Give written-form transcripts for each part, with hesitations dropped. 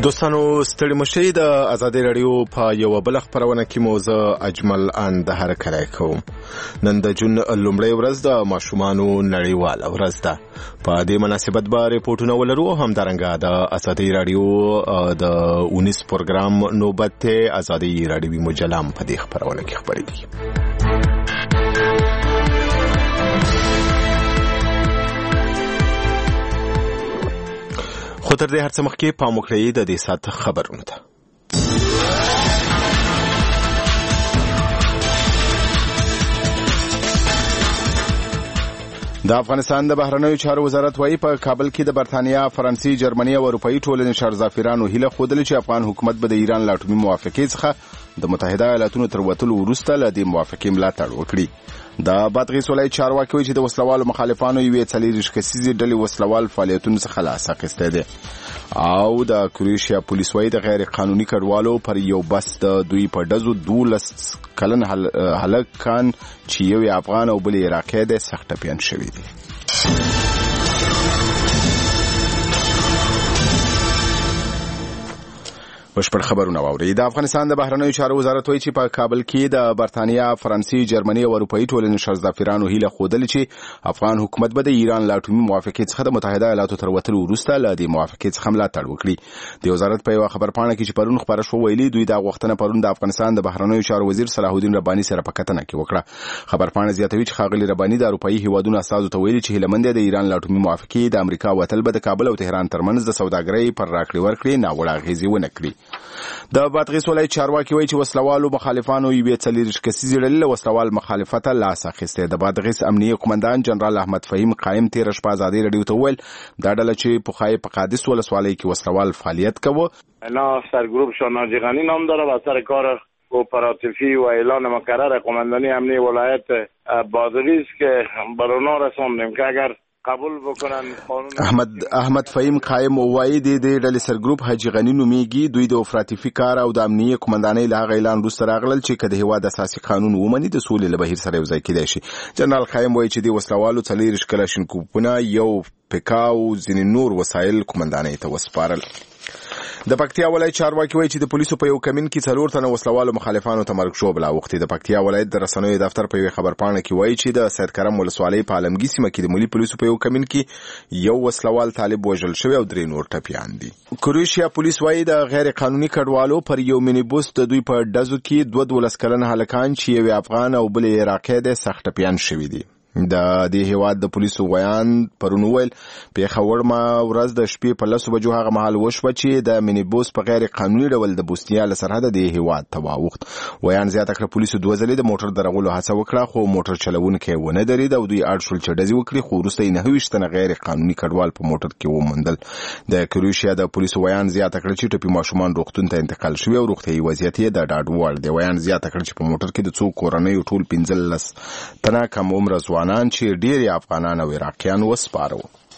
دوستانو ستړي مشي د ازادي رادیو په یو بل خبرونه کې موضوع اجمل ان د هر کړای کوم نن د جون لومړی ورځ د ماشومانو نړیوال ورځ ده په دې مناسبت به ریپورتونه ولرو هم درنګا د ازادي رادیو د 19 پروګرام نوبت ازادي رادیوي مجلم په دې خبرونه کې خبرې دي خو تر دې هر څه مخکې پام وکړئ د دې ساعت خبرونه ته د افغانستان د بهرنیو چارو وزارت وايي په کابل کې د برتانیا، فرانسې، جرمني او اروپאי ټولنې شرزافیرانو هیله خوده چې افغان حکومت به د ایران له اټومي موافقې څخه د متحده ایالاتونو تر وتلو وروسته له دې موافقې ملاتړ وکړي. د بادغیس ولایت چارواکي وایي چې د وسلوالو مخالفانو یوې 40 کسیزې ډلې وسلوال فعالیتونو څخه لاس اخیستی دی او د کروشیا پولیس وايي د غیر قانوني کډوالو پر یو بس د دوی په ډزو 12 کلن هلکان چې یو افغان او بل عراقي دی سخت ټپیان شوي دي. بشپړ خبرونه واوري. د افغانستان د بهرنیو چارو وزارت وایي چې په کابل کې د برتانیا، فرانسې، جرمني او اروپאי ټولنې شرزافیرانو هیله خوده چې افغان حکومت به د ایران له اټومي موافقې څخه د متحده ایالاتو تر وتلو وروسته له دې موافقې څخه ملاتړ وکړي. د وزارت په یو خبرپاڼه کې چې پرون خبره شو ویلي دوی دا غوښتنه پرون د افغانستان د بهرنیو چارو وزیر صلاح الدین رباني سره په کتنه کې وکړه. خبرپاڼه زیاتوي چې ښاغلي رباني د اروپאי هیوادونو استازو ته ویلي چې هیلمند د ایران له اټومي موافقې د امریکا وتل به د کابل او تهران ترمنځ د سوداګرۍ پر راکړې ورکړې ناوړه اغېزې ونه کړي. د بادغیس ولایت چارواکي وایي چې وسلوالو مخالفانو یوې 40 کسیزې ډلې له وسلوال مخالفت لاس اخیستی. د بادغیس امنیه قومندان جنرال احمد فهیم قائم تیر شپه ازادي رادیو ته وویل دا ډله چې پخوای په قادس ولسوالۍ کې وسلوال فعالیت کوي. اینا سرگروپ شاهناجیغانی نام داره و سر کار اپراتیفی و اعلان مقرر قماندانی امنیه ولایت بادغیس که بر اونا رساندیم که اگر قبول بکنن قانون. احمد فهیم قائم وایي د دې ډلې سرګروپ حاجی غنی نومیږي. دوی د افراطي کار او د امنیه قومندانۍ له هغه اعلان وروسته راغلل چې کله هیواد اساسي قانون ومني د سولې له بهیر سره یوځای کېدای شي. جنرال قائم وایي چې د وسلوالو 40 کلاشینکوفونه یو پکاو ځینې نور وسایل قومندانۍ ته وسپارل. د پکتیا ولایت چارواکي وایي چې د پولیسو په یو کمین کې 4 تنه وسلوالو مخالفانو ته مرګ ژوبله اوښتې. د پکتیا ولایت د رسنیو دفتر په یو خبرپاڼه کې وایي چې د سید کرم ولسوالۍ په عالمګي سیمه کې د ملي پولیسو په یو کمین کې یو وسلوال طالب وژل شوی او 3 نور ټپیان دي. کروشیا پولیس وایي د غیر قانوني کډوالو پر یو مینی بوس د دوی په ډزو کې 12 کلن هلکان چې یو افغان او بل عراقي دی سخت ټپیان شوي دي. د دې هیواد د پولیسو ویان پرون ویل په خبرما ورځ د شپې په 10 بجو هغه مهال وشو چې د مینی بوس په غیر قانوني ډول د بوسنیا له سرحد د هیواد ته واوښت. ویان زیاته کړ پولیسو 2 ځلې د موټر درغلو هڅه وکړه خو موټر چلوونکی ونه درید او دوی اړ شول چې ډزې وکړي خو وروسته یې 29 تنه غیر قانوني کډوال په موټر کې وموندل. د کروشیا د پولیسو ویان زیاته کړ چې ټپي ماشومان روغتون ته انتقال شوی او روغتيایي وضعیت یې د ډاډ وړ دی. ویان زیاته کړ چې په موټر کې د څو کورنۍ ټول 15 تنه کم عمر ځوانان چې ډیر افغانان او عراقیان وسپارو.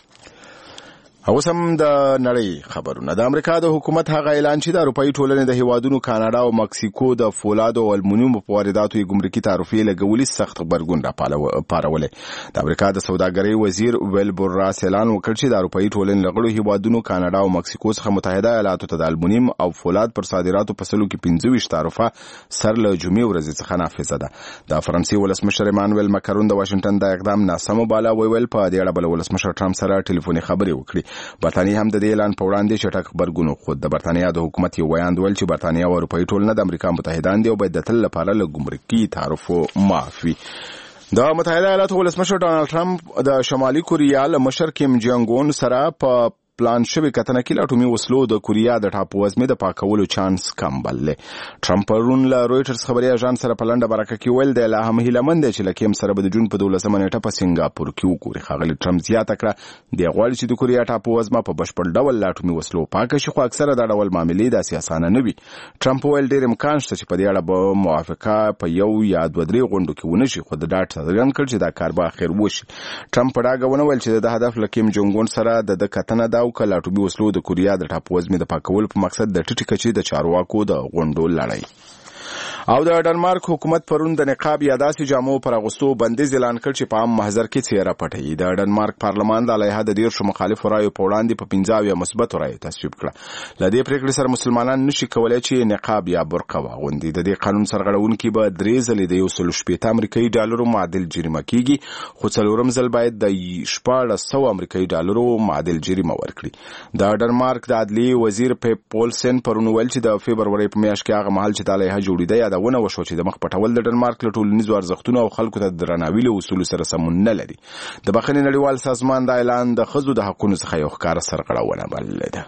اوس هم د نړۍ خبرونه. د امریکا د حکومت هغه اعلان چې د اروپאי ټولنې د هیوادونو کاناډا او مکسیکو د فولاد او المونیوم په وارداتو یې ګمرکي تعرفې لګولې سخت غبرګون راپارولې. د امریکا د سوداګرۍ وزیر ویلبور راس اعلان وکړ چې د اروپאי ټولنې لغړو هیوادونو کاناډا او مکسیکو څخه متحده ایالاتو ته د المونیوم او فولاد پر صادراتو په سلو کې 25 تعرفه سر له جمعې ورځې څخه نافذه ده. د فرانسې ولسمشر ایمانوئل ماکرون د واشنگټن د اقدام ناسم بالا ویل په دې اړه بل ولسمشر ټرمپ سره ټلیفوني خبرې وکړي. برتانیې هم د دې اعلان په وړاندې چټک غبرګون وښود. د برتانیا د حکومت یو ویاند ویل چې برتانیا او اروپאי ټولنه د امریکا متحدان دي او باید د تل لپاره له ګمرکي تعرفو معاف وي. د متحده ایالاتو ولسمشر ډانلډ ټرمپ د شمالي کوریا له مشر کیم جونګ اون سره په پلان شوی کتنه کې اټومي وسلو د کوریا د ټاپو وزمې د پاکولو چانس کم بللی. ټرمپ پرون له رويټرز خبري اژانس سره په لنډه برکه کې ویل د لا هم هیلمند چې لکیم سره به د جون په 12 نیټه په سنگاپور کې وګوري. خاغلی ټرمپ زیاته کړه د غواړي چې د کوریا ټاپو وزمه په بشپړ ډول لا اټومي وسلو پاک شي خو اکثره دا ډول معاملې د سیاسانه نه وي. ټرمپ ویل ډیر امکان شته چې په دې اړه به موافقه په یو یا 2-3 غونډو کې ونه شي خو د ډاټ څرګند کړ چې دا کار به اخر وشي. ټرمپ په ډاګه ونه ویل چې د هدف لکیم جونګ اون سره د کتنه دا او کله اټومي وسلو د کوریا د ټاپو وزمې د پاکولو په مقصد د ټټي کچې د چارواکو د غونډو لړۍ. او د ډنمارک حکومت پرون د نقاب یا داسې جامو پر اغوستو بندیز اعلان کړ چې په عام محضر کې څیره پټوي. د ډنمارک پارلمان د لایحه د 13 مخالفو رایو په وړاندې په 15 یا مثبت رایو تصویب کړه. لدې پریکړې سره مسلمانان نشي کولای چې نقاب یا برقه واغوندي. د دې قانون سرغړونکي به 3 ځلې د 160 امریکایي ډالرو معادل جریمه کیږي، خو څلورم ځل باید د 1400 امریکایي ډالرو معادل جریمه ورکړي. د ډنمارک د عدلیې وزیر پیپ پولسن پرون ویل چې د فبروري په میاشت کې هغه مهال چې د لایحه جوړیده یادونه وشو چې د مخ پټول د ډنمارک له ټولنیزو ارزښتونو او خلکو ته درناوي له اصولو سره سمون نه لري. د بخښنې نړیوال سازمان د اعلان د ښځو د حقونو څخه یو ښکاره سرغړونه بللې ده.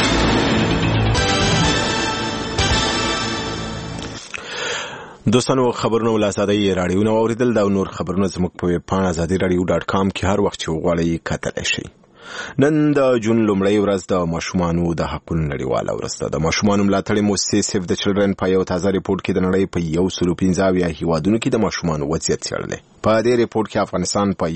دوستانو خبرونه ول آزادۍ رادیو نو اوریدل دا نور خبرونه زموږ په ویب پاڼه azadiradio.com کې هر وخت وغواړئ کتلی شئ. نن د جون لومړۍ ورځ د ماشومانو د حقونو نړیواله ورځ ده. د ماشومانو ملاتړې مؤسسې سیف د چلډرن په یو تازه ریپورت کې د نړۍ په 115 هیوادونو کې د ماشومانو وضعیت څېړلی. په دې ریپورت کې افغانستان په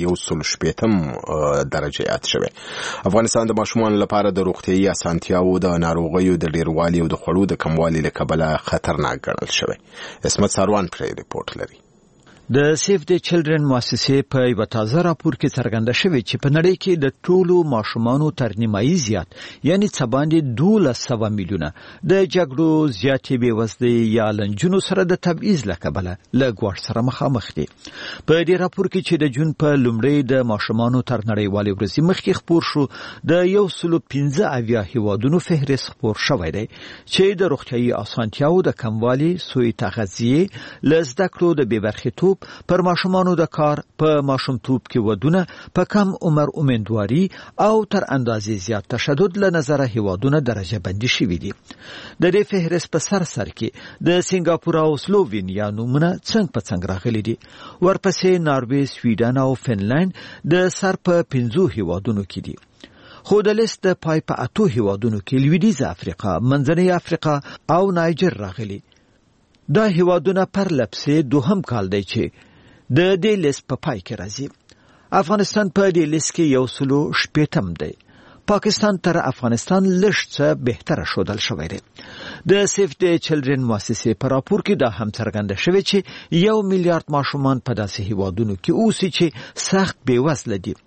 160 درجه یاد شوی. افغانستان د ماشومانو لپاره د روغتیايي اسانتیاوو د ناروغیو د ډیروالي او د خوړو د کموالي له کبله خطرناک ګڼل شوی. اسمت ساروان پر ریپورت لري. د سیف د چلډرن مؤسسې په یو تازه راپور کې څرګنده شوی چې په نړۍ کې د ټولو ماشومانو تر نیمایي زیات یعنی څه باندې 12 میلیونه د جګړو زیاتې بېوزلۍ یا لنجونو سره د تبعیض له کبله له ګواښ سره مخامخ دي. په دې راپور کې چې د جون په لومړۍ د ماشومانو تر نړیوالې ورځې مخکې خپور شو د 115 هیوادونو فهرست خپور شوی دی چې د روغتیايي اسانتیاوو د کموالي، سوء تغذیې، له زده کړو د بېبرخیتوب، پر ماشومانو د کار، په ماشومتوب کې ودونه، په کم عمر امیندواري او تر اندازې زیات تشدد له نظره هیوادونه درجه بندي شوي دي. د دې فهرست په سر کې د سنگاپور او سلووینیا نومونه څنګ په څنګ راغلي دي. ورپسې ناروې، سویډن او فنلند د سر په 15 هیوادونو کې دي. خو د لیست د پای په 8 هیوادونو کې لویدیځ افریقا، منځنۍ افریقا او نایجر راغلي. دا هیوادونه پر لپسې دوهم کال دی چې د دې لیست په پای کې راځي. افغانستان په دې لیست کې 160 دی. پاکستان تر افغانستان لږ څه بهتره ښودل شوی دی. د سیف د چلډرن مؤسسې په راپور کې دا هم څرګنده شوی چې 1 میلیارډ ماشومان په داسې هیوادونو کې اوسي چې سخت بېوزله دي.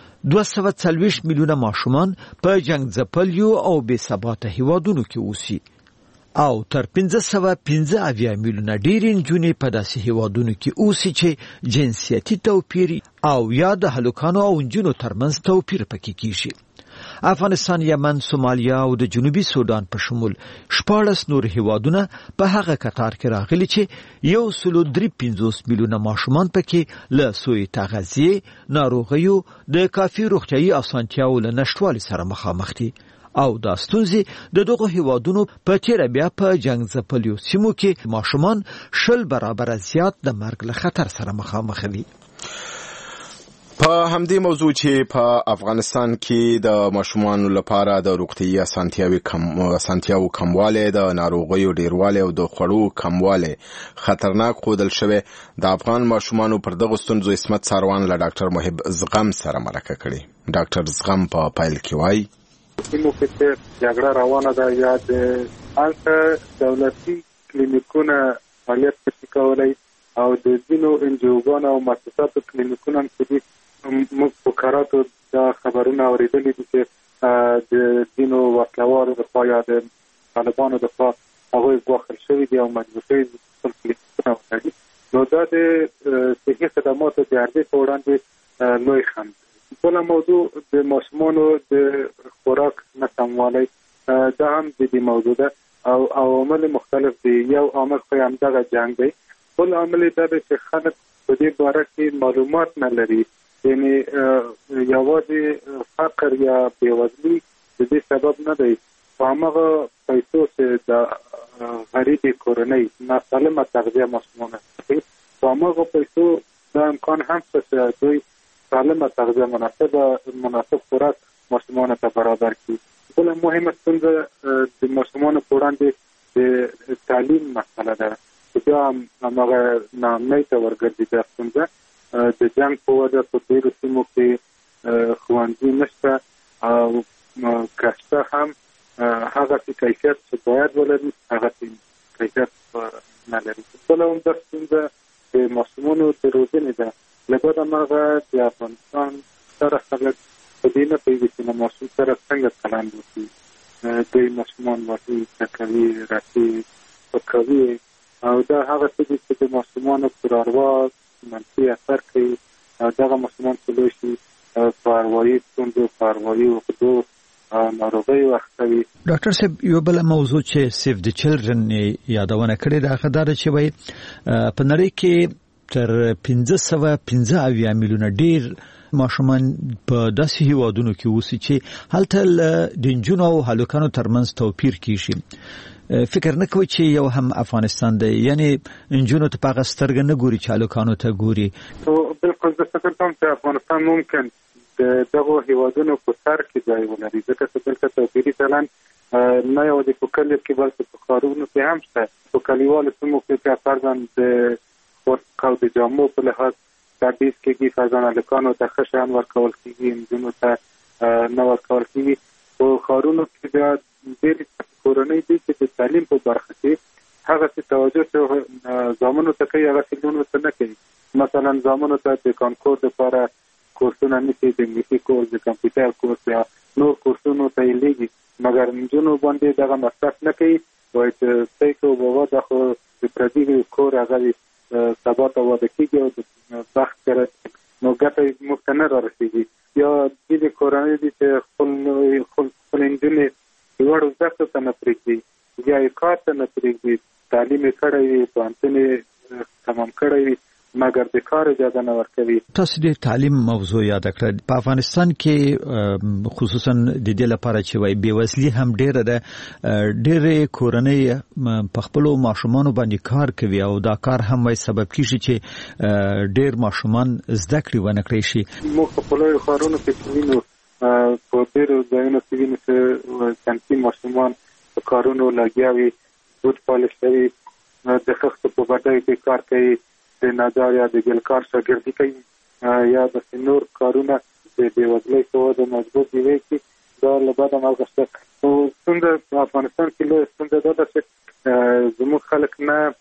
240 میلیونه ماشومان په جنگ ځپلیو او بې ثباته هیوادونو کې اوسي او تر 515 میلیونه ډېرې نجونې په داسې هیوادونو کې اوسي چې جنسیتي توپیر او یا د هلکانو او نجونو ترمنځ توپیر پکې کیږي. افغانستان، یمن، سومالیا او د جنوبي سودان په شمول 14 نور هیوادونه په هغه کتار کې راغلي چې 153 میلیونه ماشومان پکې له سوء تغذیې، ناروغیو، د کافي روغتیايي اسانتیاوو له نشټوالي سره مخامخ دي. او دا ستونزې د دغو هیوادونو په تیره بیا په جنگ ځپلیو سیمو کې ماشومان 10 برابره زیات د مرګ له خطر سره مخامخ دي. په همدې موضوع چې په افغانستان کې د ماشومانو لپاره د روغتیايي اسانتیاوو کموالی، د ناروغیو ډیروالی او د خوړو کموالی خطرناک ښودل شوی، د افغان ماشومانو پر دغو ستونزو اسمت ساروان له ډاکټر محب زغم سره مرکه کړې. ډاکټر زغم په پیل کې وایي سیمو کې چې جګړه روانه ده یا د هلته دولتي کلینیکونه فعالیت نشي کولی او د ځینو انجیوګانو او مؤسساتو کلینیکونه هم چې دي، موږ په کراتو دا خبرونه اورېدلي دي چې د ځینو وسلوالو دخوا یا د طالبانو دخوا هغوی ګواښل شوي دي او مجبور شوي دي خپل کلینیکونه وتړي. نو دا د صحي خدماتو د عرضې په وړاندې لوی خنډ. بله موضوع د ماشومانو د خوراک نه کموالی، دا هم د دې موضوع ده او عوامل مختلف دي. یو عامل خو همدغه جنګ دی، بل عامل دا دی چې خلک په دې باره کې معلومات نه لري. یعنې یوازې فقر یا بېوزلي د دې سبب نه دی، په همغه پیسو چې د غریبې کورنۍ ناسالمه تغذیه ماشومانو کوي، په همغه پیسو دا امکان هم شته چې دوی سالمه تغذیه مناسب خوراک ماشومانو ته برابر کړي. بله مهمه ستونزه د ماشومانو په وړاندې د تعلیم مسله ده چې بیا همغه ناامنۍ ته ورګرځي. دا ستونزه د جنګ په وجه په ډېرو سیمو کې ښوونځي نشته او که شته هم هغسې کیفیت چې باید ولري هغسې کیفیت نه لري. بله هم دا ستونزه د ماشومانو د روزنې ده. له بده مرغه د افغانستان سره خلک په دې نه پوهېږي چې له ماشوم سره څنګه چلند وکړي. دوی ماشومان وهي، ټکوي، رټي، سپکوي او دا هغه څه دي چې د ماشومانو پر اروا منفي اثر کوي. دغه ماشومان چې لوی شي په اروايي ستونزو، په اروايي عقدو ناروغۍ واخلي. ډاکټر صاحب، یو بل موضوع چې سیف د چلډرن یادونه کړې ده هغه دا چې وایي په نړۍ کې تر 515 میلیونه ډیر ماشومان په داسې هیوادونو کې اوسي چې هلته د نجونو او هلکانو ترمنځ توپیر کیږي. فکر نه کوي چې یو هم افغانستان دی، یعنی نجونو ته په سترګه نه ګوري چې هلکانو ته ګوري. بالکل زه فکر کوم چې افغانستان ممکن د دغو هیوادونو په سر کې ځای ولري، ځکه چې دلته توپیري چلند نه یوازې په کلیو کې بلکې په ښارونو کې هم شته. په کلیوالو سیمو کې فرضاً د خورک او د جامو په لحاظ تبعیض کېږي، فرضاً هلکانو ته ښه شیان ورکول کېږي، نجونو ته نه ورکول کېږي. په ښارونو کې بیا ډېرې کورنۍ دي چې د تعلیم په برخه کې هغه څه توجه چې زامنو ته کوي هغه نجونو ته نه کوي. مثلا زامنو ته د کانکور دپاره کورسونه نیسي، د انګلیسي کورس، د کمپیوټر کورس یا نور کورسونو ته یې لیږي، مګر نجونو باندې دغه مصرف نه کوي. وایي چې څه کوو بابا دا خو د پردي کور هغه سبا ته واده کېږي او د بخت سره نو ګټه موږ ته نه رارسېږي. یا ځینې کورنۍ دي چې خپل نجونې لوړو زده کړو ته نه پرېږدي، یا یې کار ته نه پرېږدي، تعلیم یې کړی وي، پوهنتون یې تمام کړی وي، مګر د کار اجازه نه ورکوي. تاسو د تعلیم موضوع یاد کړل. په افغانستان کې خصوصا د دې لپاره چې وای بېوزلي هم ډېره ده، ډېرې کورنۍ په خپلو ماشومانو باندې کار کوي او دا کار هم وای سبب کیږي چې ډېر ماشومان زده کړې ونه کړی شي. موږ په لویو ښارونو کې چې وینو، په ډېرو ځایونو کې وینو چې صنفي ماشومان په کارونو لګیا وي، بوټ پالش کوي، د خښتو په بډیو کې کار کوي، د نجار یا د ګلکار شاګردي کوي، یا د نور کارونه د بېوزلۍ په وجه مجبور دي وکړي. دا له بده مرغه شته. ستونزه په افغانستان کې لویه ستونزه دا ده چې زموږ خلک نه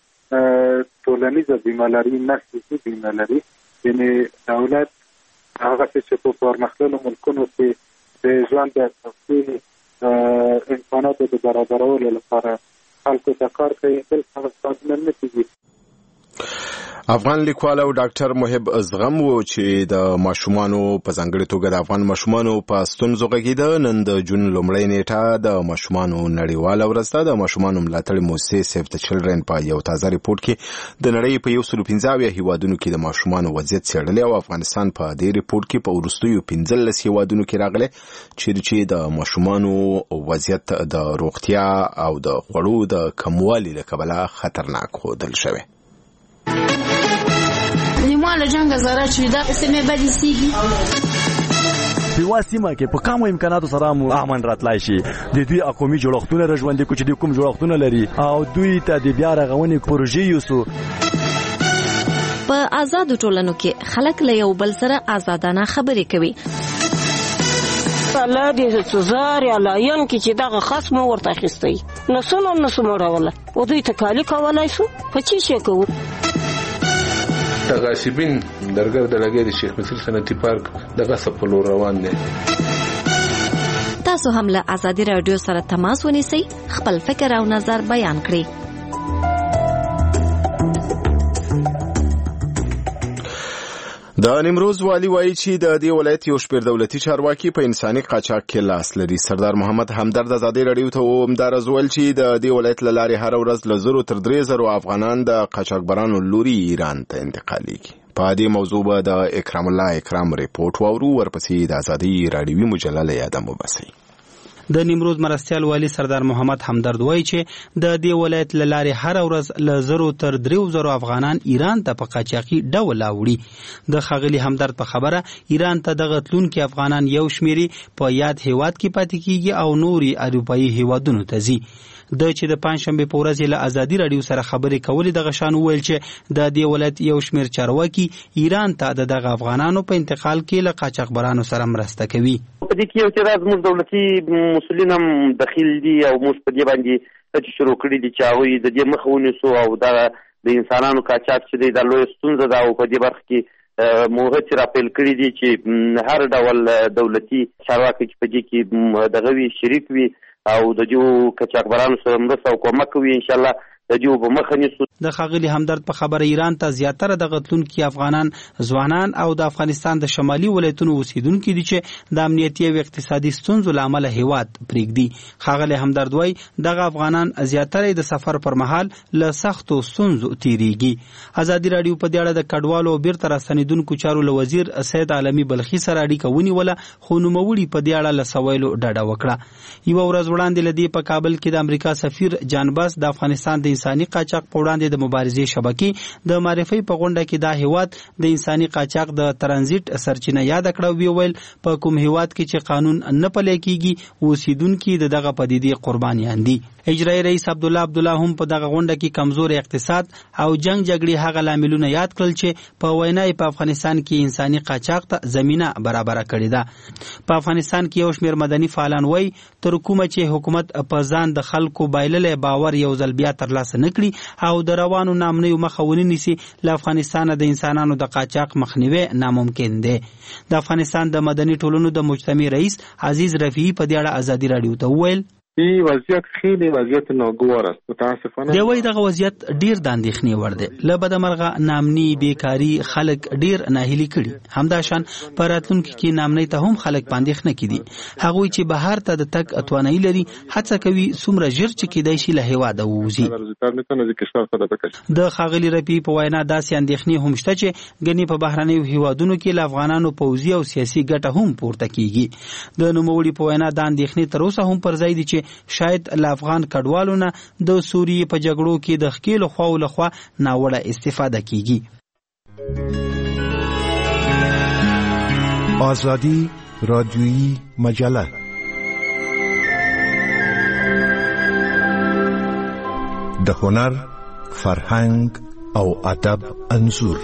ټولنیزه بیمه لري، نه سیاسي بیمه لري. یعنې دولت هغه څه چې په پرمختللو ملکونو کې د ژوند د اساسي امکاناتو د برابرولو لپاره خلکو ته کار کوي، دلته هغه کارونه نه کېږي. افغان لیکوال او ډاکټر محب زغم و چې د ماشومانو په ځانګړي توګه د افغان ماشومانو په ستونزو غږېده. نن د جون لومړۍ نیټه د ماشومانو نړیواله ورځ ده. د ماشومانو ملاتړ موسسې سیف د چلډرن په یو تازه ریپورت کې د نړۍ په 115 هیوادونو کې د ماشومانو وضعیت څېړلی او افغانستان په دې ریپورت کې په وروستیو 15 هیوادونو کې راغلی چې د ماشومانو وضعیت د روغتیا او د خوړو د کموالي له کبله خطرناک ښودل شوی. نیماله جنگ زاره چې دا سمې بدې سیږي په واسمه کې په کومو امکاناتو سره مو امن راتلای شي. د دوی اقومي جوړښتونه رژوندې کو چې د کوم جوړښتونه لري او دوی ته د بیا رغونې پروژې یوسو. په آزادو ټولنو کې خلک له یو بل سره آزادانه خبرې کوي. الله دې سزار یا لاین کې چې دغه خصم ورته اخیستی نو څنګه نو سموروله او دوی ته کالی کولای شو په چی شي کوو. غاصبین درګر د لګې د شیخ مسعود صنعتي پارک د غصب په لور روان دي. تاسو هم له ازادي رادیو سره تماس ونیسئ، خپل فکر او نظر بیان کړئ. د نیمروز والی وایي چې د دې ولایت یو شمېر دولتي چارواکي په انساني قاچاق کې لاس لري. سردار محمد همدرد ازادي رادیو ته همدارز ویل چې د دې ولایت له لارې هره ورځ له 0 تر 3,000 افغانان د قاچاقبرانو لوري ایران ته انتقالیږي. په دې موضوع به د اکرام الله اکرام ریپورت واورو، ورپسې د ازادي رادیوي مجله له یاده مو باسي. د نیمروز مرستیال والی سردار محمد همدرد وایي چې د دې ولایت له لارې هر ورځ له 0 تر 3,000 افغانان ایران ته په قاچاقي ډول راوړي. د ښاغلي همدرد په خبره ایران ته دغه تلونکي افغانان یو شمېرې په یاد هیواد کې پاتې کیږي او نوري اروپایي هیوادونو ته ځي. د چې د پنځشنبه په ورځ له ازادي رادیو سره خبرې کولې دغه شان ویل چې د دې ولایت یو شمېر چارواکي ایران ته دغه افغانانو په انتقال کې له قاچاقبرانو سره مرسته کوي. په دې کې یو چې زموږ دولتي مسؤلین هم دخیل دي او موږ په دې باندې چې شروع کړي دي چې هغوی د دې مخه ونیسو او دا د انسانانو قاچاق چې دی دا لویه ستونزه ده او په دې برخه کې موږ چې راپیل کړي دي چې هر ډول دولتي چارواکي چې په دې کې دغه وي شریک وي او د دې قاچاقبرانو سره مرسته او کومک کوي ان شاء الله د ښاغلي همدرد په خبره ایران ته زیاتره د غتلونکو افغانان ځوانان او د افغانستان د شمالي ولایتونو اوسیدونکو دي چې د امنیتي او اقتصادي ستونزو لامل هیواد پرېږدي. ښاغلي همدرد وایي دغه افغانان زیاتره د سفر پر مهال له سختو ستونزو تیریږي. ازادي راډیو په دې اړه د کډوالو او بیرته راستنیدونکو چارو له وزیر سید عالمي بلخي سره اړیکه ونیوله خو نوموړي په دې اړه له سوالو ډډه وکړه. یوه ورځ وړاندې له دې په کابل کې د امریکا سفیر جان باس د افغانستان د انساني قاچاق په وړاندې د مبارزې شبکې د معرفي په غونډه کې دا هیواد د انساني قاچاق د ترانزیت سرچینه یاد کړه او ویل په کوم هیواد کې چې قانون نه پلی کیږي اوسیدونکو دغه پدیدې قربانیان دي. اجرایي رئیس عبدالله هم په دغه غونډه کې کمزور اقتصاد او جګړې هغه لاملونه یاد کړل چې په وینا په افغانستان کې انساني قاچاق ته زمينه برابر کړې ده. په افغانستان کې یو شمېر مدني فعالان وایي تر کومه چې حکومت په ځان د خلکو بایللې باور یو ځل بیا ترلاسه نکړي او د روانو نامنیو مخه ونیسي له افغانستان د انسانانو د قاچاق مخنیوي ناممکن دی. د افغانستان د مدني ټولنو د مجتمع رئیس عزیز رفیعي په دې اړه ازادي راډیو ته وویل این وضعیت خیلی وضعیت ناگوار است متاسفانه. دی وایي دغه وضعیت ډیر د اندېښنې وړ دی. له بدمرغه نامني بیکاری خلک ډیر ناهیلي کړي. همداشان په راتلونکي کې نامنۍ ته هم خلک په اندېښنه کې دي. هغوی چې بهر ته د تګ توانایي لري هڅه کوي څومره ژر چې کېدای شي له هېواده ووځي. د ښاغلي رفیعي په وینا داسې اندېښنې هم شته چې ګنې په بهرنیو هېوادونو کې له افغانانو پوځي او سیاسي ګټه هم پورته کیږي. د نوموړي په وینا دا اندېښنې تر اوسه هم پر ځای دي چې شاید له افغان کډوالو نه د سوریې په جګړو کې د ښکېلو خواو لخوا ناوړه استفاده کیږي. آزادی رادیویی مجله د هنر، فرهنګ او ادب انځور.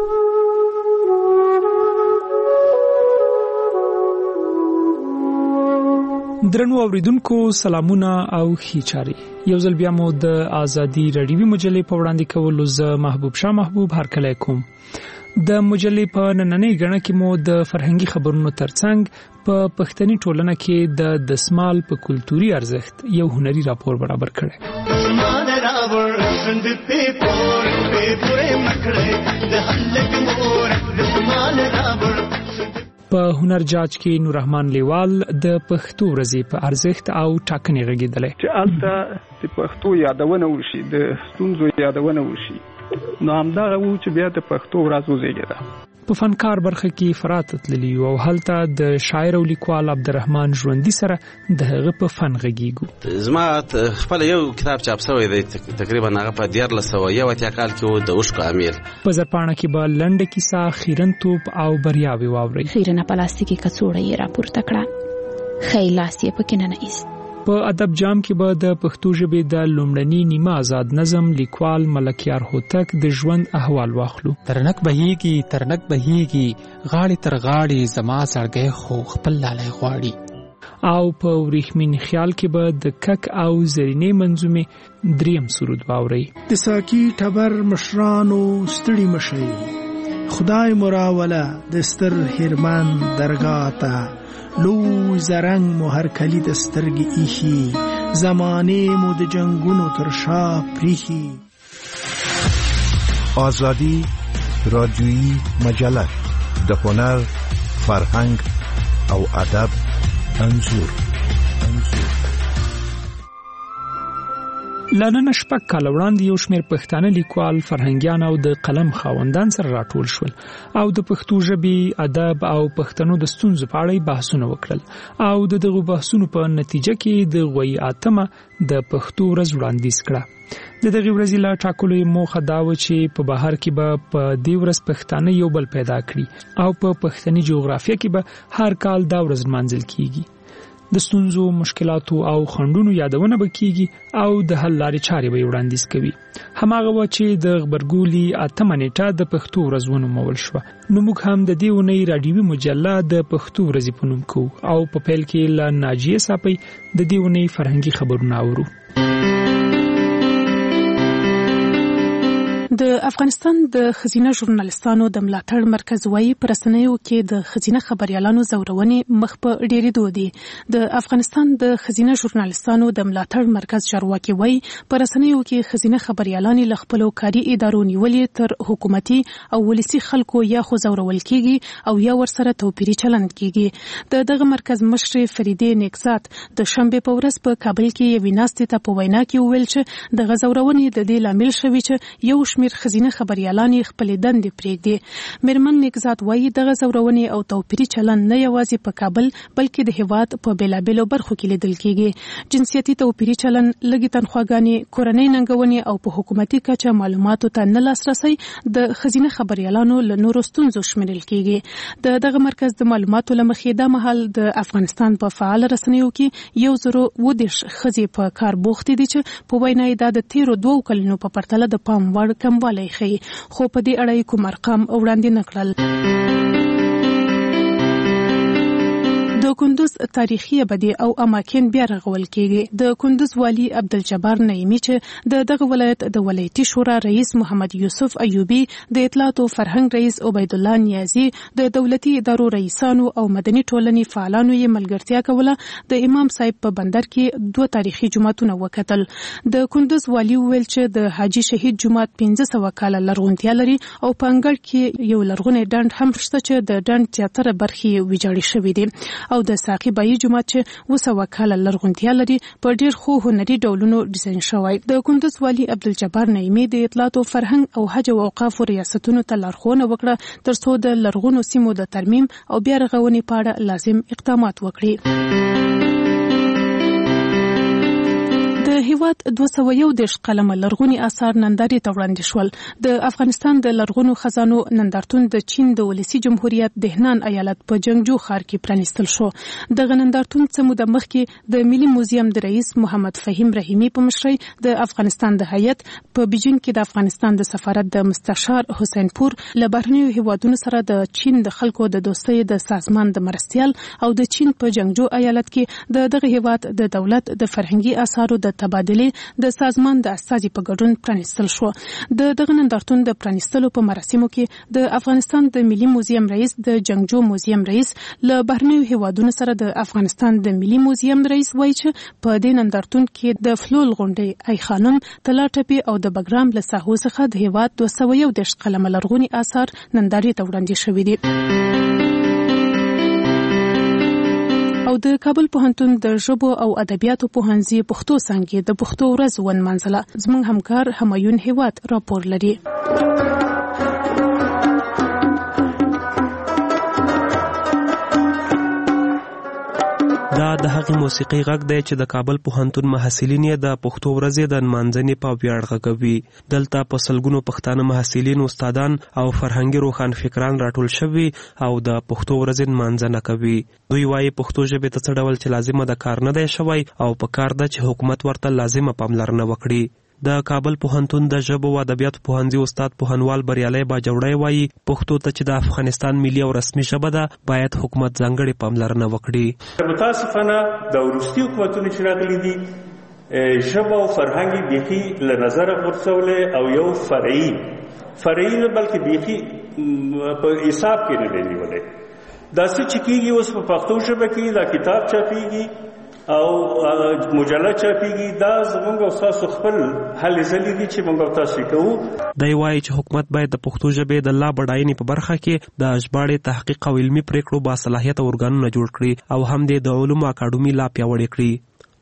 درنو اوریدونکو سلامونه او خیچاري. یو ځل بیا مو د آزادی رادیوي مجلې په وړاندې کولو زه محبوب شاه محبوب هرکلی کوم. د مجلې په نننۍ غڼه کې مو د فرهنګي خبرونو ترڅنګ په پښتني ټولنه کې د دسمال په کلتوري ارزښت یو هنري راپور برابر کړی. په هنر جاج کې نور رحمان لیوال د پښتو ورځې په ارزښت او ټاکنې غږیدلې چې البته د پښتو یادونه وشي د ستونزو یادونه وشي نو همدغه و چې بیا د پښتو ورځ وزیږېده. په فنکار برخه کې فرات تللی او هلته د شاعر او لیکوال عبدالرحمن ژوندي سره د هغه په فن غږیږو. زما خپل یو کتاب چاپ شوی دی تقریبا هغه په 1901 کال کې و د اوشکو امیل. په زرپاڼه کې به لنډه کیسه خیرن توپ او بریاوي واوري. خیرنه پلاستیکي کڅوړه یې راپورته کړه خیلاس یې پکې نه ایست. په ادب جام کې به د پښتو ژبې د لومړني نیمه آزاد نظم لیکوال ملکیار هوتک د ژوند احوال واخلو. ترنک بهیږي غاړي تر غاړي زما سړګي خو خپل لاله غواړي. او په وریښمین خیال کې به د کک او زرینې منظومه دریم سرود واوري. د ساکی ټبر مشرانو ستړي مشي خدای مراوله د ستر هرمان درگاه ته لو زرنګ مو هر کلی د سترګې ایخي زمانه مو د جنگونو تر شا پریخي. آزادی رادیویی مجله د هنر، فرهنګ او ادب انځور. لنن شپږ کال وړاندې یو شمېر پښتانه لیکوال، فرهنګیان او د قلم خاوندان سره راټول شول او د پښتو ژبې، ادب او پښتنو د ستونزو په اړه بحثونه وکړل او دغه بحثونو په نتیجه کې د غوي اتمه د پښتو ورځ وړاندیز کړه. د دغه ورځې لا ټاکلو موخه دا و چې په بهر کې به په دې ورځ پښتانه یو بل پیدا کړي او په پښتني جغرافیه کې به هر کال دا ورځ منځل کیږي. د ستونزو مشکلاتو او خنډونو یادونه وکړي او د حل لارې چارې به وړاندیز کوي. هماغه و چې د خبرګولي 8 نیټه د پښتو ورځ ونومول شوه. نو موږ هم د دې اونۍ راډیوي مجله د پښتو ورځې په نوم کوو او په پیل کې له ناجیه صاحب د دې اونۍ فرهنګي خبرونه اورو. د افغانستان د خزینه ژورنالستانو د ملاتړ مرکز وايي پر رسنیو کې د خزینه خبريالانو زورونې مخ په ډېرېدو دي. د افغانستان د خزینه ژورنالستانو د ملاتړ مرکز چارواکي وايي پر رسنیو کې خزینه خبريالان له خپل کاري ادارو نیولې تر حکومتي او ولسي خلکو یا خو زورول کیږي او یا ورسره توپیري چلند کیږي. د دغه مرکز مشر فریده نیکزاد د شنبه په ورځ په کابل کې یو ویناستې ته په وینا کې وویل چې د غزورونې د دې لامل شوی چې یو شمېر خزینه خبريالان خپل دندې پرېږدي. میرمن نیکزاد وایي د غزورونې او توپیري چلند نه یوازې په کابل بلکې د هیواد په بیلابیلو برخو کې لیدل کیږي. جنسیتي توپیري چلند، لږې تنخواګانې، کورنۍ ننګونې او په حکومتي کچه معلوماتو ته نه لاسرسی د خزینه خبريالانو له نورو ستونزو شمیرل کیږي. د دغه مرکز د معلوماتو له مخې دا مهال د افغانستان په فعال رسنیو کې 1,020 ښځې په کار بوختې دي چې په وینا یې دا د تیرو 2 کلونو په پرتله د پام وړ کموالی ښیي، خو په دې اړه یې کوم ارقام وړاندې نه کړل. د کندوز تاریخي ابدي او اماکن بیا رغول کیږي. د کندوز والی عبدالجبار نعیمی چې دغه ولایت د ولایتي شورا رئیس محمد یوسف ایوبی، د اطلاعات او فرهنګ رئیس عبید الله نیازی، د دولتي ادارو رئیسانو او مدني ټولنې فعالانو یې ملګرتیا کوله. د امام صاحب په بندر کې 2 تاریخي جوماتونه وکتل. د کندوز والی ویل چې د حاجی شهید جومات 1500 کاله لرغونتیا لري او په انګړ کې یو لرغونی ډنډ هم شته چې د ډنډ 73 برخې ویجاړې شوې دي او د ساقي بای جومات چې 200 کاله لرغونتیا لري په ډیر خو هنري ډولونو ډیزاین شوی. د کندوز والی عبدالجبار نعیمی د اطلاعات او فرهنګ او حج او اوقاف ریاستونو ته لارښوونه وکړه ترڅو د لرغونو سیمو د ترمیم او بیا رغونې په اړه لازم اقدامات وکړي. د هیواد 211 قلمه لرغونی آثار نندارې ته وړاندې شول. د افغانستان د لرغونو خزانو نندارتون د چین د ولسی جمهوریت دهنان ایالت په جنگجو ښار کې پرانیستل شو. د نندارتون څه موده مخکې د ملي موزیم د رئیس محمد فهیم رحیمی په مشرۍ د افغانستان د هیئت په بیجینګ کې د افغانستان د سفارت د مستشار حسین پور له بهرنیو هیوادونو سره د چین د خلکو د دوستۍ د سازمان د مرستیال او د چین په جنگجو ایالت کې د دغه هیواد د دولت د فرهنګي آثارو د تبادلې د سازمان د استازي په ګډون پرانیستل شو. د دغه نندارتون د پرانیستلو په مراسمو کې د افغانستان د ملي موزیم رئیس د جنگجو موزیم رئیس له بهرنیو هیوادونو سره د افغانستان د ملي موزیم رئیس وایي چې په دې نندارتون کې د فلول غونډې، ای خانم، طلا ټپي او د بګرام له ساحو څخه د هیواد 211 قلمه لرغوني آثار نندارې ته وړاندې شوي دي. او د کابل پوهنتون د ژبو او ادبیاتو پوهنځي پښتو څانګې د پښتو ورځ ونمانځله. زموږ همکار همایون هیواد راپور لري. دا د هغې موسیقي غږ دی چې د کابل پوهنتون محصلین یې د پښتو ورځې د نمانځنې په ویاړ غږوي. دلته په سلګونو پښتانه محصلین، استادان او فرهنګي روښان فکران راټول شوي او د پښتو ورځې نمانځنه کوي. دوی وایي پښتو ژبې ته څه ډول چې لازمه د کار نه دی شوی او په کار ده چې حکومت ورته لازمه پاملرنه وکړي. د کابل پوهنتون د ژبو او ادبیاتو پوهنځي استاد پوهنوال بریالي باجوړی وایي پښتو ته چې د افغانستان ملي او رسمي ژبه ده باید حکومت ځانګړې پاملرنه وکړي. متاسفانه د وروستي حکومتونو چې راغلي دي ژبه او فرهنګ بیخي له نظره غورځولې او یو فرعي نه بلکې بیخي په حساب کې نه دی نیولی. دا څه چې کېږي اوس په پښتو ژبه کې دا کتاب چاپېږي او مجله چاپېږي، دا زموږ او تاسو خپل هلې ځلې دي چې موږ او تاسو کوو. دی وایي چې حکومت باید د پښتو ژبې د لا بډاینې په برخه کې د ژباړې تحقیق او علمي پریکړو باصلاحیته ارګانونه جوړ کړي او هم د علومو اکاډمي لا پیاوړې کړي.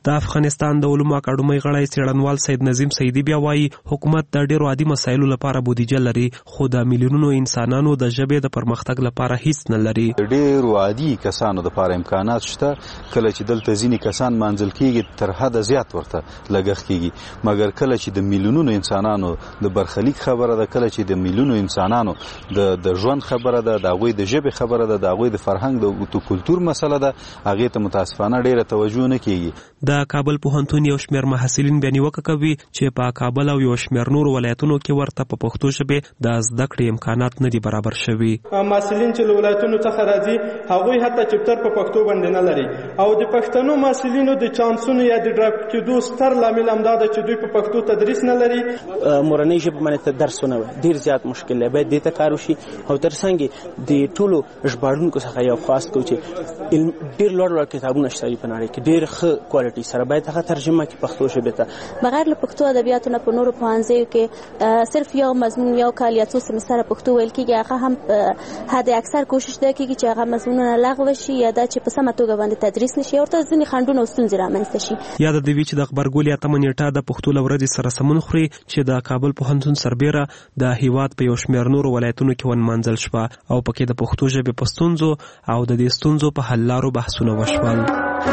د افغانستان د علومو اکاډمۍ غړی څېړنوال سید نظیم سیدی بیا وایي حکومت د ډیرو عادي مسایلو لپاره بودیجه لري خو د میلیونونو انسانانو د ژبې د پرمختګ لپاره هیڅ نه لري. ډیرو عادي کسانو لپاره امکانات شته، کله چې دلته ځینې کسان منځل کیږي تر حده زیات ورته لګښت کیږي، مګر کله چې د میلیونونو انسانانو د برخلیک خبره ده، کله چې د میلیونونو انسانانو د ژوند خبره ده، د هغوی د ژبې خبره ده، د هغوی د فرهنګ د کلتور مسله ده، هغې ته متاسفانه ډیره توجه نه کیږي. د کابل پوهنتون یو شمېر محصلین بیا نیوکه کوي چې په کابل او یو شمېر نورو ولایتونو کې ورته په پښتو ژبې د زده کړې امکانات نه دي برابر شوي. محصلین چې له ولایتونو څخه راځي هغوی حتی چپتر په پښتو باندې نه لري او د پښتنو محصلینو د چانسونو یا د ډراپ کېدو ستر لامل همدا ده چې دوی په پښتو تدریس نه لري. مورنۍ ژبه باندې درسونه ډېر زیات مشکل دی، باید دې ته کار وشي او ترڅنګ د ټولو ژباړونکو څخه یو خواست کوو چې ډېر لوړ کتابونه شته په نړۍ کې ډېر ښه کوالټي سره باید هغه ترجمه کړي پښتو ژبې ته. بغیر له پښتو ادبیاتو نه په نورو پوهنځیو کې صرف یو مضمون یو کال یا څو سمستره پښتو ویل کېږي، هغه هم حد اکثر کوشش ده کېږي چې هغه مضمونونه لغوه شي یا دا چې په سمه توګه باندې تدریس نشي او ورته ځینې خنډونه او ستونزې رامنځته شي. یاد د وی چې د غبرګول 8 نیټه د پښتو لورځ سره سمون خوري چې د کابل پوهنتون سربېره د هیواد په یو شمېر نورو ولایتونو کې ونمانځل شوه او پکې د پښتو ژبې په ستونزو او د دې ستونزو په حل لارو بحثونه وشول.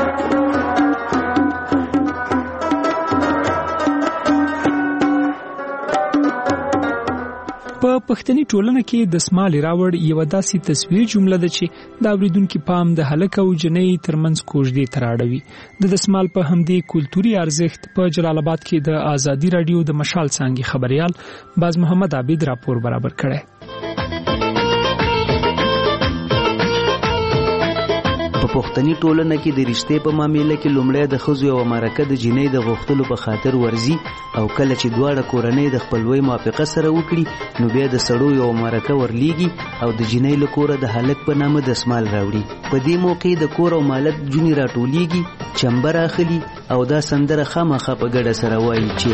په پښتني ټولنه کې د سمالي راوړ یو داسې تصویر جمله ده چې د اوریدونکو پام د هلک او جنۍ ترمنځ کوژدې تراړوي. د سمال په همدې کلتوري ارزښت په جلال آباد کې د آزادي رادیو د مشال څانګې خبريال باز محمد عابد راپور برابر کړی. په پښتني ټولنه کې د رشتې په معاملې کې لومړی د ښځو یوه مرکه د جنۍ د غوښتلو په خاطر ورځي او کله چې دواړه کورنۍ د خپلوۍ موافقه سره وکړي نو بیا د سړو یوه مرکه ورلیږي او د جنۍ له کوره د هلک په نامه دسمال راوړي. په دې موقع د کور او مالک جونې راټولیږي، چمبه راخلي او دا سندره خامخا په ګډه سره وایي چې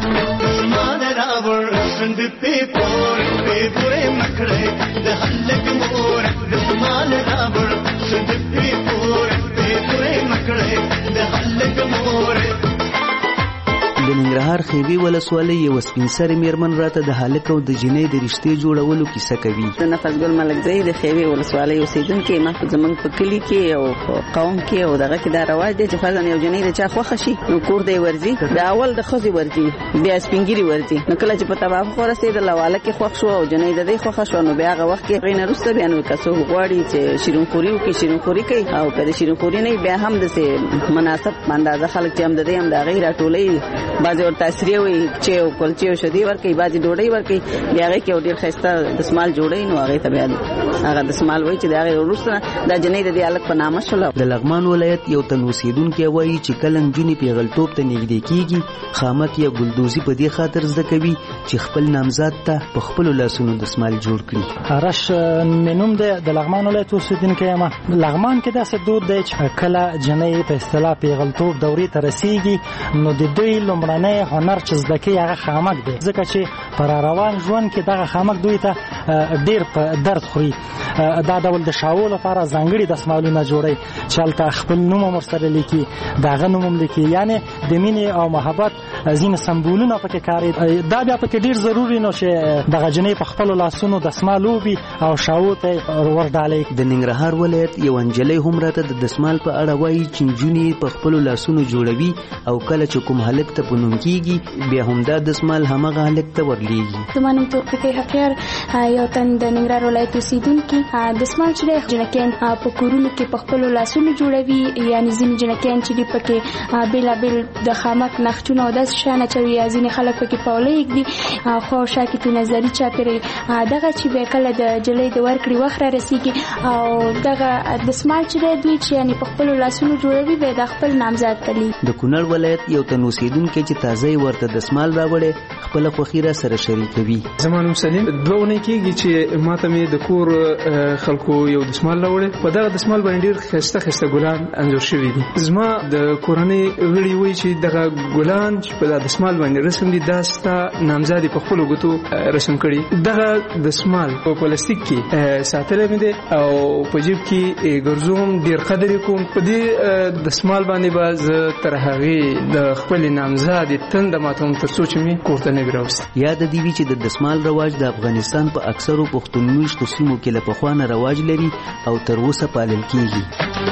د ننګرهار خیبي ولسوالۍ یو سپین سرې میرمن راته د هلک او د جنۍ د رشتې جوړولو کیسه کوي. د نفسګل ملکزی د خیبي ولسوالۍ اوسیدونکې ما زمونږ په کلي کې او قوم کې او دغه کې دا رواج دی چې فرضاً یو جنۍ د چا خوښه شي نو کور دی ورځي، د اول د ښځې ورځي بیا سپینګیري ورځي، نو کله چې په توافق ورسېدل واله کې خوښ شو او جنۍ د دې خوښه شو نو بیا هغه وخت کې غوښتنه وروسته بیا نو کسو غواړي چې شیرینخوري وکړي، شیرینخوري کوي او کله شیرینخوري نه بیا هم د مناسب اندازه خلک چې هم د دې هم د هغې راټولوي، بعضې ورته عصري وي چې او کلچې او شیدې ورکوي، بعضې ډوډۍ ورکوي، بیا هغې کې یو ډېر ښایسته دسمال جوړوي نو هغې ته بیا هغه دسمال وایي چې د هغې وروسته دا جنۍ د دې هلک په نامه شوله. د لغمان ولایت یو تن اوسیدونکی وایي چې کله نجونې پیغلتوب ته نږدې کېږي خامک یا ګلدوزي په دې خاطر زده کوي چې خپل نامزاد ته په خپلو لاسونو دسمال جوړ کړي. رش مې نوم دی، د لغمان ولایت اوسیدونکی یم. لغمان کې داسې دود دی چې کله جنۍ په اصطلاح پیغلتوب دورې ته رسیږي نو د دوی لومړنی هنر چې زده کوي هغه خامک دی، ځکه چې په روان ژوند کې دغه خامک دوی ته ډېر په درد خوري. دا ډول د شاو لپاره ځانګړي دسمالونه جوړوي چې هلته خپل نوم هم ورسره لیکي، د هغه نوم هم لیکي، یعنې د مینې او محبت ځینې سمبولونه پکې کاري. دا بیا پکې ډېر ضروري نو چې دغه جنۍ په خپلو لاسونو دسمال ووبي او شاو ته ورډالي. د ننګرهار ولایت یو نجلۍ هم راته د دسمال په اړه وایي چې نجونې په خپلو لاسونو جوړوي او کله چې کوم هلک ته په نوم کېږي بیا همدا دسمال همغه هلک ته ورلیږي. زما نوم توفیق حقیار، یو تن د ننګرهار ولایت اوسیدونکي. دسمال چې دی جنکیان په کورونو کې په خپلو لاسونو جوړوي، یعنې ځینې جنکیان چې دي پکې بېلابېل د خامک نقشونه او داسې شیان اچوي، یا ځینې خلک پکې پاوله ږدي خوا او شا کې پې نظري چاپېري دغه چې بیا کله د جلۍ د ورکړې وخت را رسېږي او دغه دسمال چې دی دوی چې یعنې په خپلو لاسونو جوړوي بیا د خپل نامزاد ته لیږي. د کونړ ولایت یو تن اوسیدونکی چې تازه ورته دسمال راوړی خپله خوښي را سره شریکوي. زما نوم سلیم، 2 اونۍ کېږي یادېږي چې ماته مې د کور خلکو یو دسمال راوړی، په دغه دسمال باندې ډېر ښایسته ښایسته ګلان انځور شوي دي. زما د کورنۍ غړي وایي چې دغه ګلان چې په دغه دسمال باندې رسم دي دا ستا نامزادې په خپلو ګوتو رسم کړي. دغه دسمال په پلاستیک کې ساتلی مې دی او په جیب کې ګرځوم، ډېر قدر یې کوم. په دې دسمال باندې به زه تر هغې د خپلې نامزادې تنده ماتوم تر څو چې مې کور ته نه وي راوستې. یاد دې وي چې د دسمال رواج د افغانستان په اکثرو پښتونمېشتو سیمو کې له پخوا نه رواج لري او تر اوسه پالل کېږي.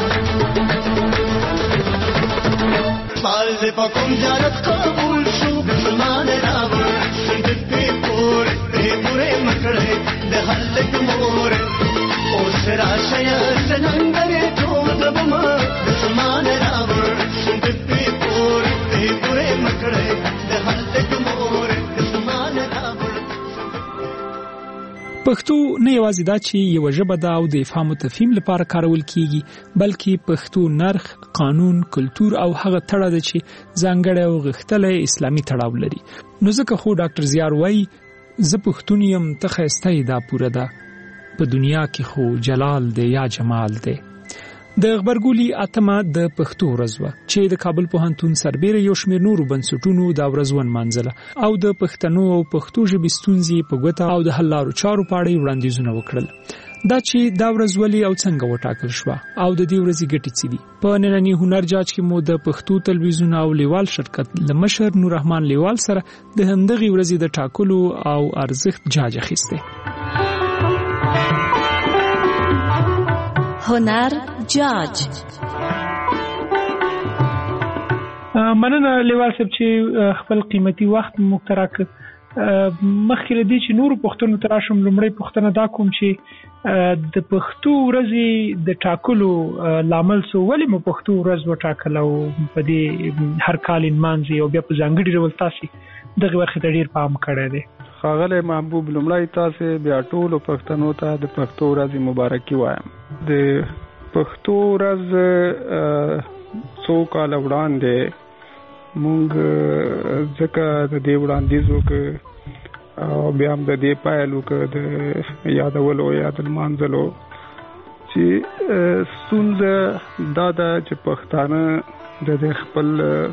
پښتو نه یوازې دا چې یو ژبه ده او د افهام او تفهیم لپاره کارول کیږي، بلکې پښتو نرخ، قانون، کلتور او هغه تړه ده چې ځانګړی او غښتلی اسلامي تړاو لري. نو ځکه خو ډاکټر زیار وایي زه پښتون یم ته ښایسته دا پوره ده، په دنیا کې خو جلال دی یا جمال دی. د غبرګولي اتمه د پښتو ورځ وه چې د کابل پوهنتون سربیره یو شمېر نورو بنسټونو دا ورځ ونمانځله او د پښتنو او پښتو ژبې ستونزې په ګوته او د حل لارو چارو په اړه وړاندیزونه وکړل. دا چې دا ورځ ولې او څنګه وټاکل شوه او د دې ورځې ګټې څه دي، په ننني هنر جاج کې مو د پښتو تلویزیون او لیوال شرکت له مشر نور رحمان لیوال سره د همدغې ورځې د ټاکلو او ارزښت جاج اخیستی. هنر جاج. مننه لیوال صاحب چې خپل قیمتي وخت مو راکړ. مخکې له دې چې نورو پوښتنو ته راشم، لومړی پوښتنه دا کوم چې د پښتو ورځې د ټاکلو لامل څه، ولې مو پښتو ورځ وټاکله او په دې هر کال نمانځي او بیا په ځانګړي ډول تاسې دغې برخې ته ډېر پام کړی دی؟ ښاغلی محبوب، لومړی تاسې بیا ټولو پښتنو ته د پښتو ورځې مبارکي وایم. د پښتو ورځ څو کاله وړاندې مونږ ځکه د دې وړاندیز وکړ او بیا هم د دې پیل وکړ د یادولو یا د لمانځلو چې ستونزه دا ده چې پښتانه د خپل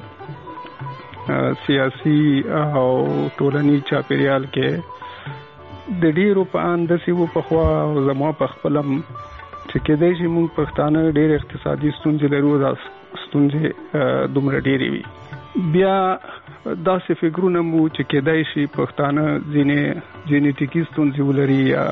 سیاسي او ټولنیز چاپیریال کې د ډیرو په اندسي وو پخوا او زما په خپلم چې کېدای شي مونږ پښتانه ډیر اقتصادي ستونزې لرو، دا ستونزې دومره ډیرې وي. بیا داسې فکرونه مو چې کېدای شي پښتانه ځینې جینیټیکي ستونزې ولري یا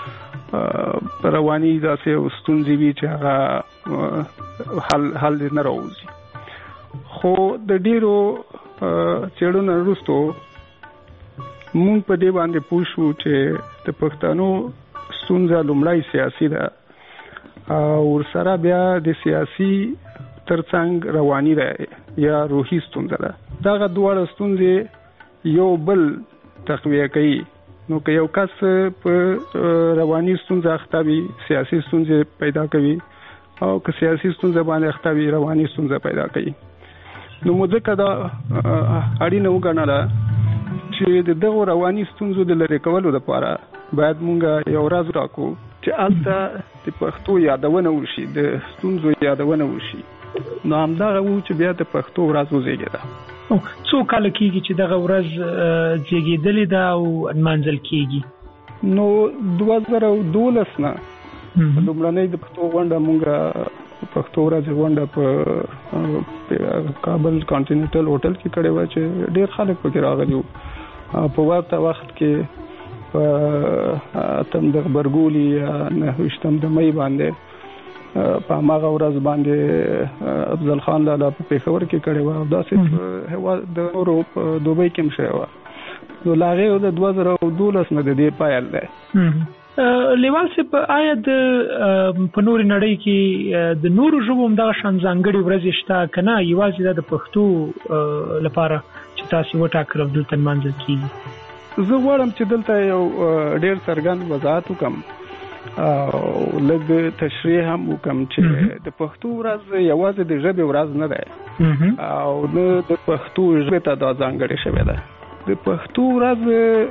رواني داسې ستونزې وي چې هغه حل نه راوځي. خو د ډیرو څېړنو وروسته مونږ په دې باندې پوه شو چې د پښتنو ستونزه لومړی سیاسي ده او ورسره بیا د سیاسي ترڅنګ رواني ده یا روحي ستونزه ده. دغه دواړه ستونزې یو بل تقویه کوي. نو که یو کس په رواني ستونزه اخته وي سیاسي ستونزې پیدا کوي او که سیاسي ستونزه باندې اخته وي رواني ستونزه پیدا کوي. نو موږ ځکه دا اړینه وګڼله چې د دغو رواني ستونزو د لرې کولو لپاره باید موږ یو ورځ راکړو چې هلته د پښتو یادونه وشي، د ستونزو یادونه وشي. نو همدغه وو چې بیا د پښتو ورځ وزېږېده. څو کاله کېږي چې دغه ورځ زېږېدلې ده او نمانځل کېږي؟ نو 2012 نه لومړنۍ د پښتو غونډه موږ پښتو ورځ غونډه په کابل کانټیننټل هوټل کې کړې وه چې ډېر خلک پکې راغلي وو. په ورته وخت کې په اتم د غبرګولي یا 9 د مۍ باندې په هماغه ورځ باندې افضل خان لالا په پېښور کې کړې وه او داسې هېواد د نورو په دوبۍ کې هم شوې وه. نو له هغې د 2012 نه د دې پیل دی. لیوال صاحب، آیا د په نورې نړۍ کې د نورو ژبو هم دغه شان ځانګړې ورځې شته که نه یوازې دا د پښتو لپاره چې تاسې وټاکل او دلته نمانځل کېږي؟ زه غواړم چې دلته یو ډېر څرګند وضاحت وکړم او لږ تشریح هم وکړم چې د پښتو ورځ یوازې د ژبې ورځ نه ده او نه د پښتو ژبې ته دا ځانګړې شوې ده. د پښتو ورځ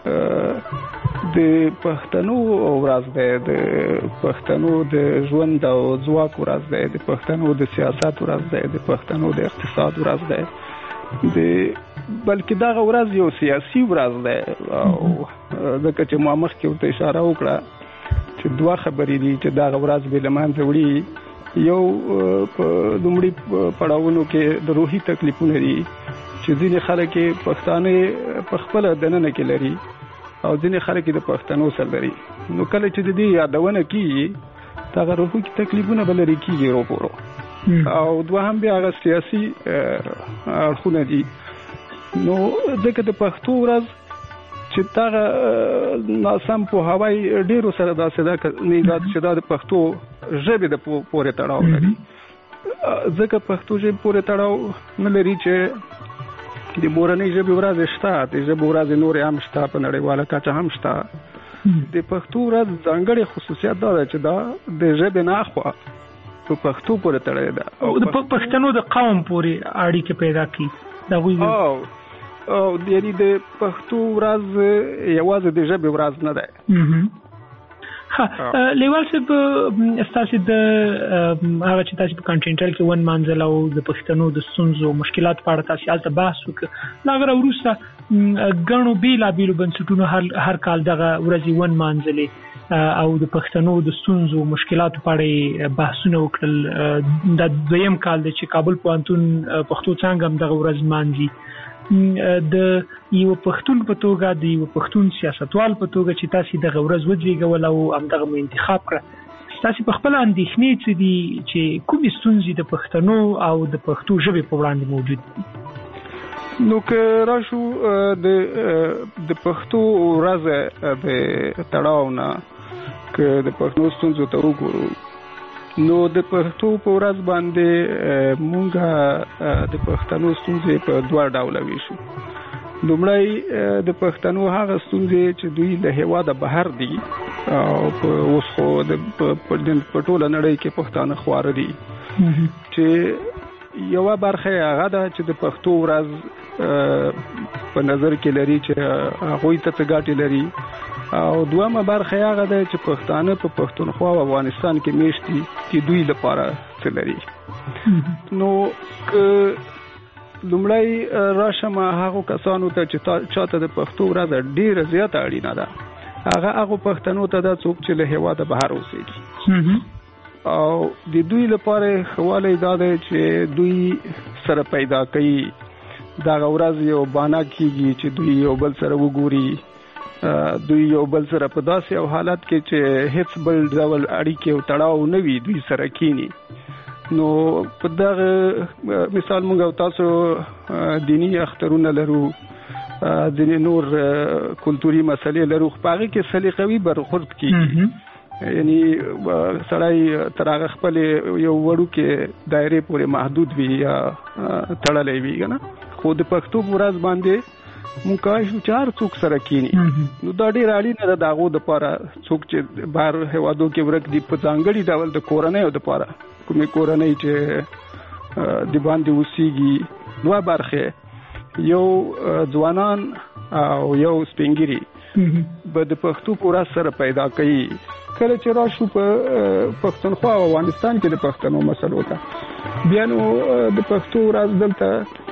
د پښتنو ورځ ده، د پښتنو د ژوند او ځواک ورځ ده، د پښتنو د سیاست ورځ ده، د پښتنو د اقتصاد ورځ ده، بلکې دا ورځ یو سیاسي ورځ ده. او ځکه چې ما مخکې ورته اشاره وکړه چې دوه خبرې دي چې دا ورځ به له منځه وړي. یو په لومړي پړاوونو کې د روحي تکلیفونه دي چې ځینې خلک پښتانه په خپل دننه کې لري او ځینې خلک د پښتنو سره لري. نو کله چې د دې یادونه کیږي دا روحي تکلیفونه بل لري کیږي ورو او دوهم بیا هغه سیاسي اړخونه دي. نو ځکه د پښتو ورځ چې دا ناسم په هواي ډیرو سره داسې دا نه چې دا د پښتو ژبې د پورې تړاو لري. ځکه پښتو ژبې پورې تړاو نه لري چې د مورنۍ ژبې ورځ شته، د ژبې ورځ نور هم شته، په نړیواله کچه هم شته. د پښتو ورځ ځانګړی خصوصیت دا ده چې دا د ژبې نه اخوا په پښتو پورې تړلې ده او د پښتنو د قوم پورې اړیکې پیدا کړي. او یعنی د پښتو ورځ یوازې د ژبې ورځ نه ده. لیوال صاحب ستاسو د هغه چې تاسو په کانټینټل کې ون مانځل او د پښتنو د ستونزو مشکلات په اړه تاسو البته بحث وکړ. لاغره وروسته غنو بیلابیلو بنسټونو هر کال دغه ورځي ون مانځلې او د پښتنو د ستونزو مشکلات په اړه بحثونه وکړل. د دویم کال د چې کابل پوهنتون پښتو څنګه هم دغه ورځ مانځي. د یو پښتون په توګه د یو پښتون سیاستوال په توګه چې تاسو دغه ورځ وځيګول او همدغه انتخاب کړ، تاسو په خپل اندېښنې څه دي چې کومې ستونزې د پښتنو او د پښتو ژبې په وړاندې موجود دي؟ نو که راشو د پښتو ورځ د تړاو نه که د پښتو ستونزو ته وګورو، نو د پښتو په ورځ باندې مونږه د پښتنو ستونزې په دوه ډوله ویشو. لومړی د پښتنو هغه ستونزې چې دوی له هېواده بهر دي او اوس خو په ټوله نړۍ کې پښتانه خواره دي، چې یوه برخه هغه ده چې د پښتو ورځ په نظر کې لري چې هغوی ته څه ګټې لري، او دویمه برخه هغه ده چې پښتانه په پښتونخوا او افغانستان کې میشت دي چې دوی لپاره څه لري. نو که لومړی راشم هغو کسانو ته چې چاته د پښتو ورځ ډیره زیاته اړینه ده، هغه پښتنو ته دا څوک چې له هېواده بهر اوسېږي او د دوی لپاره ښه والی دا دی چې دوی سره پیدا کوي. دغه ورځ یو بانه کېږي چې دوی یو بل سره وګوري، دوی یو بل سره په داسې یو حالت کې چې هیڅ بل ډول اړیکې او تړاو نه وي دوی سره کینی. نو په دغه مثال موږ او تاسو دینی اخترونه لرو، ځینې نور کلتوري مسلې لرو، په هغې کې سلیقوي برخورد کېږي. یعنی سړی تر هغه خپل یو وړوکې دایرې پورې محدود وي یا تړلی وي که نه، خو د پښتو په ورځ باندې مونږ کولی شو چې هر څوک سره کینی. نو دا ډېره اړینه ده د هغو دپاره څوک چې بهر هېوادو کې ورک دي، په ځانګړي ډول د کورنیو دپاره کومې کورنۍ چې د باندې اوسېږي دوه برخې، یو ځوانان او یو سپینګیري به د پښتو په ورځ سره پیدا کوي. کله چې راشو په پښتونخوا او افغانستان کې د پښتنو مسلو ته، بیا نو د پښتو ورځ دلته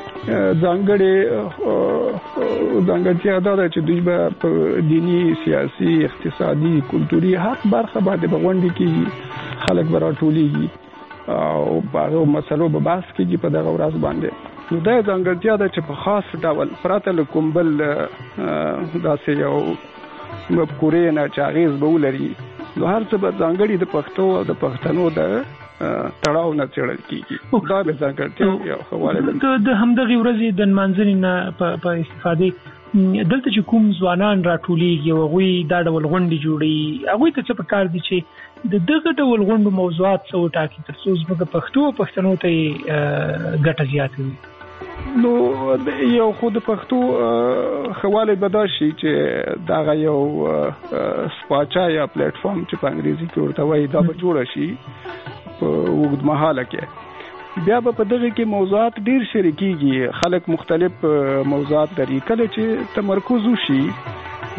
ځانګړتیا دا ده چې دوی به په دیني، سیاسي، اقتصادي، کلتوري هر برخه باندې به غونډې کېږي، خلک به راټولېږي او په هغو مسلو به بحث کېږي په دغه ورځ باندې. نو دا ځانګړتیا ده چې په خاص ډول پرته له کوم بل داسې یو مفکورې نه چې اغېز به ولري، نو هر څه به ځانګړي د پښتو او د پښتنو د تړاو نه څېړل کېږي. دا به ځانګړتیا یو ښه والی ده. د همدغې ورځې د نمانځنې نه په استفادې دلته چې کوم ځوانان راټولېږي او هغوی دا ډول غونډې جوړوي، هغوی ته څه پکار دي چې د دغه ډول غونډو موضوعات څه وټاکي تر څو زموږ پښتو او پښتنو ته یې ګټه زیاته وي؟ نو یو خو د پښتو ښه والی به دا شي چې دغه یو سپاچا یا پلیټفارم چې په انګریزي کې ورته وایي دا به جوړه شي په اوږدمهاله کې. بیا به په دغه کې موضوعات ډیر شریکېږي، خلک مختلف موضوعات لري. کله چې تمرکز وشي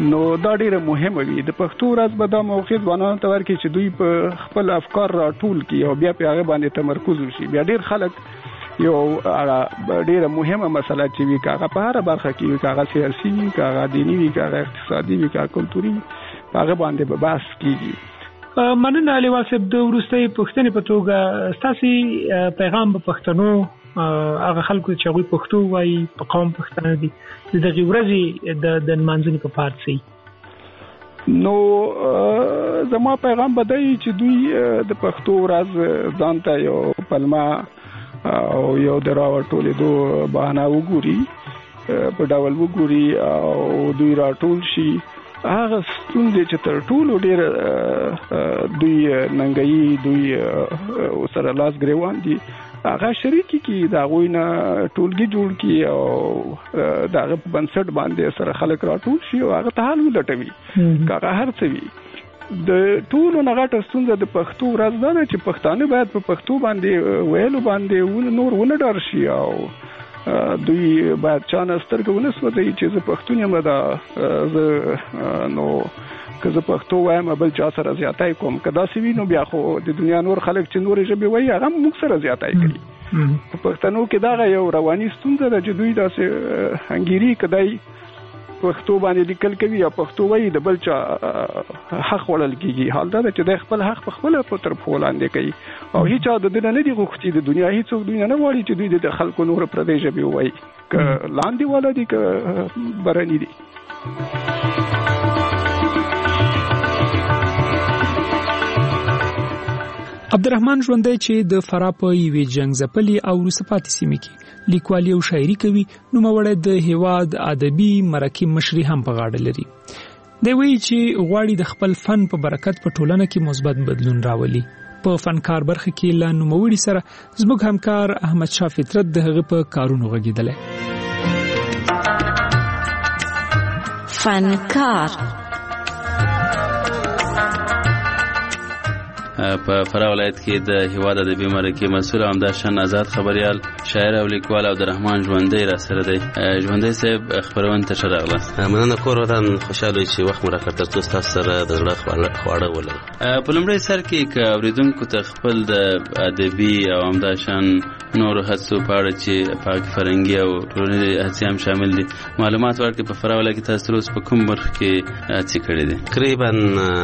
نو دا ډیره مهمه وي. د پښتو ورځ به دا موقع ځوانانو ته ورکړي چې دوی په خپل افکار راټول کړي او بیا په هغه باندې تمرکز وشي. بیا ډیر خلک یو ډیره مهمه مسله چې وي هغه په هر برخه کې وي، هغه سیاسي وي، هغه دینی وي، هغه اقتصادي وي، هغه کلتوري وي، هغه باندې به بحث کیږي. مننه لیوال صاحب. د وروستۍ پوښتنې په توګه ستاسو پیغام به پښتنو هغه خلکو چې هغوی پښتو وایي په قوم پښتانه دي د دغې ورځې د نمانځنې په پارسي؟ نو زما پیغام به دی چې دوی د پښتو ورځ ځان ته یو پلمه او یو د راټولېدو بهانه وګوري، په ډول وګوري او دوی راټول شي. هغه ستونزې چې تر ټولو ډېر دوی ننګوي، دوی سره لاس ګرېوان دي، هغه شریکي کی دا غوینه ټولګي جوړ کی او دا په بنسټ باندې سره خلک راټول شي او هغه ته حل ولټوي. هغه هر څه وي د ټولو نغټه ستونزه د پښتو ورځ ده چې پښتانه باید په پښتو باندې ویلو باندې نور ونه ډار شي او دوی باید چانه سترګې ونه سوځي چې زه پښتون یم. دا نو که زه پښتو وایم بل چا سره زیاتای کوم، که داسې وي نو بیا خو د دنیا نور خلک چې نورې ژبې وایي هغه موږ سره زیاتای کوي. په پښتنو کې دغه یو رواني ستونزه ده چې دوی داسې انګیري کدی پښتو باندې لیکل کوي یا پښتو وایي د بل چا حق وړل کېږي. حال دا ده چې د خپل حق په خپله په تر پښو لاندې کوي او هیچا د دې نه دي غوښتي. د دنیا هیڅوک دوی نه غواړي چې دوی د خلکو نور پردۍ ژبې وایي، که لاندې والا دي که برني دي. عبدالرحمن ژوندی چې د فراه په یوې جنګ ځپلې او وروسته پاتې سیمې کې لیکوالي او شاعري کوي، نوموړی د هېواد ادبي مرکې مشري هم په غاړه لري. دی وایي چې غواړي د خپل فن په برکت په ټولنه کې مثبت بدلون راولي. په فنکار برخه کې له نوموړي سره زموږ همکار احمد شاه فطرت د هغه په کارونو غږېدلی. فنکار په فراه ولایت کې د هیواد ادبي مرکې مسؤل همداشان آزاد خبریال، شاعر او لیکوال عبدالرحمن ژوندی را سره دی. ژوندی صاحب خبرونه ته ښه راغلاست. مننه کور ودان، خوشاله چې وخت مو راکړ ترڅو ستاسو سره د زړه خواړه ولرم. په لومړي سر کې که اورېدونکو ته خپل د ادبي او همداشان نورو هڅو په اړه چې پاکي فرهنګي او ټولنیزې هڅې هم شامل دي معلومات ورکړي. په فراه ولایت کې تاسو تر اوسه په کوم برخه کې هڅې کړې دي؟ تقریبا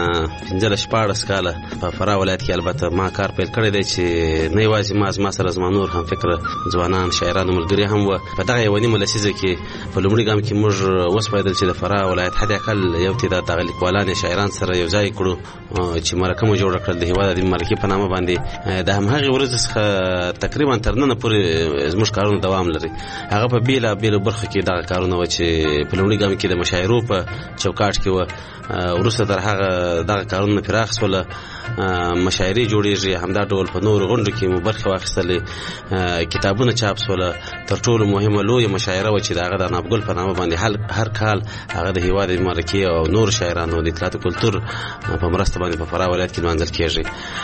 15 کاله په فراه ولایت کې البته ما کار پیل کړی دی چې نه یوازې ما سره زما نور هم فکر ځوانان شاعران ملګري هم و. په دغه یوه نیمه لسیزه کې په لومړي ګام کې موږ وسپارېدل چې د فراه ولایت حد اقل یو تعداد دغه لیکوالان شاعران سره یو ځای کړو چې مرکه مو جوړه کړل د هېواد ادبي مرکې په نامه باندې. د همهغې ورځې څخه تقریبا تر ننه پورې زموږ کارونه دوام لري. هغه په بېلابېلو برخو کې دغه کارونه وه چې په لومړي ګام کې د مشاعرو په چوکاټ کې وه. وروسته تر هغه دغه کارونه پراخ شوله، مشاعرې جوړېږي، همدا ډول په نورو غونډو کې مو برخه واخیستلې، کتابونه چاپ شوله. تر ټولو مهمه لویه مشاعره وه چې د هغه د نابګل په نامه باندې هر کال هغه د هېواد مرکې او نورو شاعرانو د اطلاعات کلتور په مرسته باندې په فراه ولایت کې لمانځل کېږي.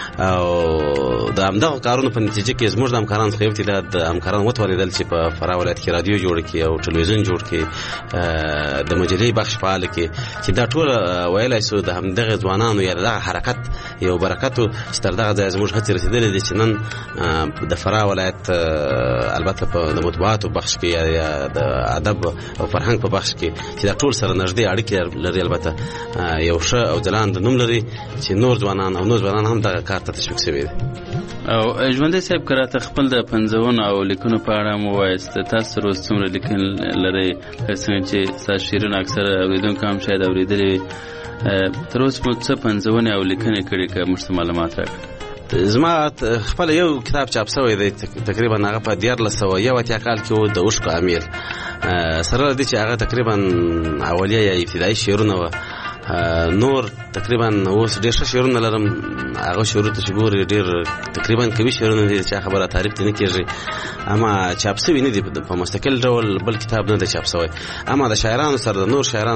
او د همدغه کارونو په نتیجه کې زموږ د همکارانو څخه یو تعداد همکاران وتوانېدل چې په فراه ولایت کې رادیو جوړ کړي او ټلویزیون جوړ کړي، د مجلې بخش فعال کړي، چې دا ټول ویلی شو د همدغه ځوانانو یا دغه حرکت یو برکت و چې تر دغه ځایه زموږ هڅې رسېدلې دي چې نن د فراه ولایت البته په د مطبوعاتو بخش کې یا د ادب او فرهنګ په بخش کې چې دا ټول سره نږدې اړیکې لري، البته یو ښه او ځلانده نوم لري چې نور ځوانان هم دغه کار ته تشویق شوي دي. او ژوندی صاحب که راته خپل د پنځونو او لیکنو په اړه مو ووایاست، تاسو تر اوسه څومره لیکن لرئ؟ څنګه چې ستاسو شعرونه اکثره اورېدونکو هم شاید اورېدلي، تر اوسه مو څه پنځونې او لیکنې کړي که موږ ته معلومات راکړئ؟ زما خپل یو کتاب چاپ شوی دی، تقریبا هغه په 1981 کال کې و، د اوښکو امیل، سره له دې چې هغه تقریبا اولیه یا ابتدایي شعرونه وه. نور تقریبا اوس ډېر ښه شعرونه لرم هغه شعرونه چې ګوري ډېر تقریبا کوي شعرونه دي چې خبره تعریف نه کیږي اما چاپ شوی نه دي په مستقل ډول بل کتاب نه دی چاپ شوی اما د شاعرانو سره د نور شاعرانو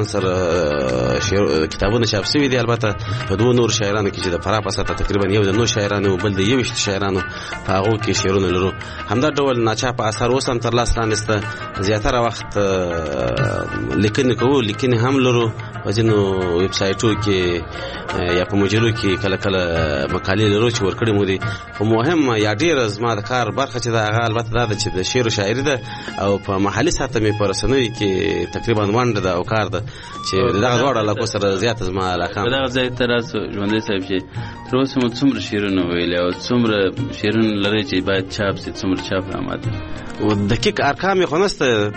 سره کتابونه چاپ شوی دي البته په دوه نور شاعرانو کې چې د فرا په ساته تقریبا یو د نور شاعرانو بل د یو شاعرانو په هغه کې شعرونه لرو همدا ډول ناچاپ اثر اوس هم تر لاس لاندې زیاتره وخت لیکنې کوو لیکنې هم لرو په ځینو ویب سایټو کې یا په مجلو کې کله کله مقالې لرو چې ورکړې مو دي خو مهم یا ډېره زما د کار برخه چې د هغه البته دا ده چې د شعر و شاعري ده او په محلي سطحه مې په رسنیو کې تقریبا ونډه ده او کار ده چې دغه دواړو علاقو سره زیاته زما علاقه په دغه ځای ته راسو ژوندی صاحب چې تر اوسه مو څومره شعرونه ویلي او څومره شعرونه لرئ چې باید چاپ شي څومره چاپ آماده و دقیق ارقام یې خو نشته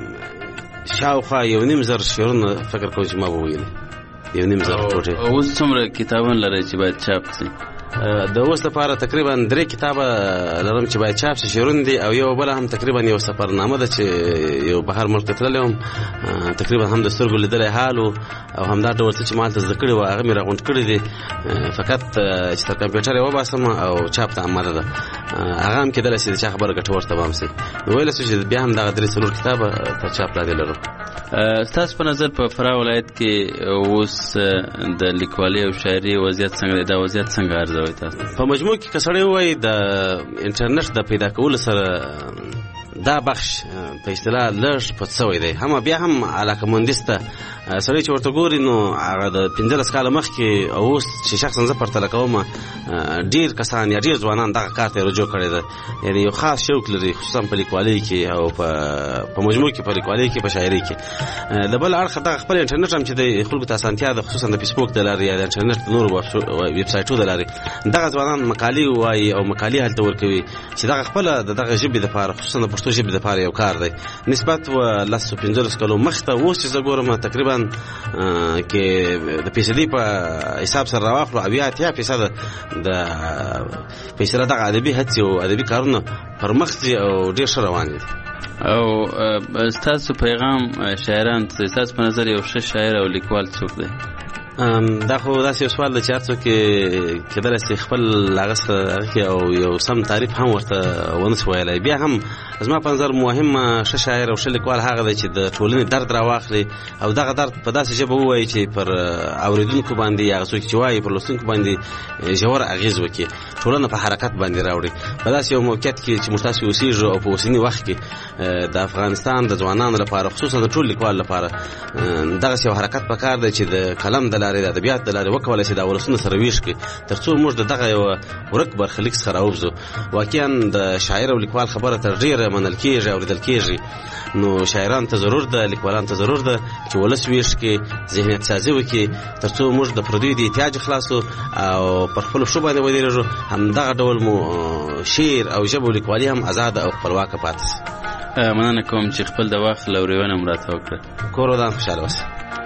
شاوخوا 1.5 زره شعرونه فکر کوم چې ما به ویلي 1.5 زره ټوټې اوس څومره کتابونه لرئ چې باید چاپ شي د اوس لپاره تقریبا 3 کتابه لرم چې باید چاپ شي شعرونه دي او یو بل هم تقریبا یو سفرنامه ده چې یو بهر ملک ته تللی وم تقریبا هم د سترګو لیدلی حال او همدا ډول څه چې ما هلته زده کړي وو هغه مې راغونډ کړي دي فقط چې تر کمپیوټر یې وباسم او چاپ ته آماده ده هغه هم کېدلی شي د چا خبره ګټور تمام شي نو ویلی شو چې بیا هم دغه 3-4 کتابه تر چاپ لاندې لرو ستاسو په نظر په فراه ولایت کې اوس د لیکوالۍ او شاعرۍ وضعیت څنګه دی دا وضعیت څنګه ارزوئ تاسو په مجموع کې که سړی ووایي د انټرنیټ د پیدا کولو سره دا بخش په اصطلاح لږ پټ شوی دی هم بیا هم علاقه‌مندي شته سړی چې ورته ګوري نو هغه د 15 کاله مخکې او اوس چې شخصا زه پرتله کوم ډېر کسان یا ډېر ځوانان دغه کار ته رجوع کړی ده یعنی یو خاص شوق لري خصوصا په لیکوالۍ کې او په مجموع کې په لیکوالۍ کې په شاعرۍ کې د بل اړخ دغه خپل انټرنیټ هم چې د خلکو ته اسانتیا ده خصوصا د فیسبوک د لارې یا د انټرنیټ نور ویب سایټونو د لارې دغه ځوانان مقالې وایي او مقالې هلته ورکوي چې دغه خپله د دغه ژبې دپاره خصوصا د پښتو ژبې دپاره یو کار دی نسبت و 15 کالو مخته اوس چې زه ګورم تقریبا کې د فیصدي په حساب سره راواخلو 80% د فیصله دغه ادبي هڅې او ادبي کارونه پر مخ ځي او ډېر ښه روان دي او ستاسو پیغام شاعران ستاسو په نظر یو ښه شاعر او لیکوال څوک دی دا خو داسې یو سوال دی چې هر څوک کېدلی شي خپل هغه کې او یو سم تعریف هم ورته ونه شي ویلی بیا هم زما په نظر مهم ښه شاعر او ښه لیکوال هغه دی چې د ټولنې درد راواخلي او دغه درد په داسې ژبه ووایي چې پر اورېدونکو باندې هغه څوک چې وایي پر لوستونکو باندې ژور اغېز وکړي ټولنه په حرکت باندې راوړي په داسې یو موقعیت کې چې موږ تاسې اوسېږو او په اوسني وخت کې د افغانستان د ځوانانو لپاره خصوصا د ټول لیکوال لپاره دغسې یو حرکت پکار دی چې د قلم د لارې د ادبیات د لارې وکولی شي دا ولسونه سره ویښ کړي تر څو موږ د دغه یو ورک برخلیک څخه راووځو واقعا د شاعر او لیکوال خبره تر ډېره منل کېږي اورېدل کېږي نو شاعران ته ضرور ده لیکوالان ته ضرور ده چې ولس ویښ کړي ذهنیت سازي وکړي تر څو موږ د پردیو د احتیاج خلاصو او پر خپلو پښو باندې ودرېږو همدغه ډول مو شعر او ژبه او لیکوالي هم ازاده او خپلواکه پاتې شي مننه کوم چې خپل د وخت لورېونه مو راته وکړه کور ودان خوشحاله اوسئ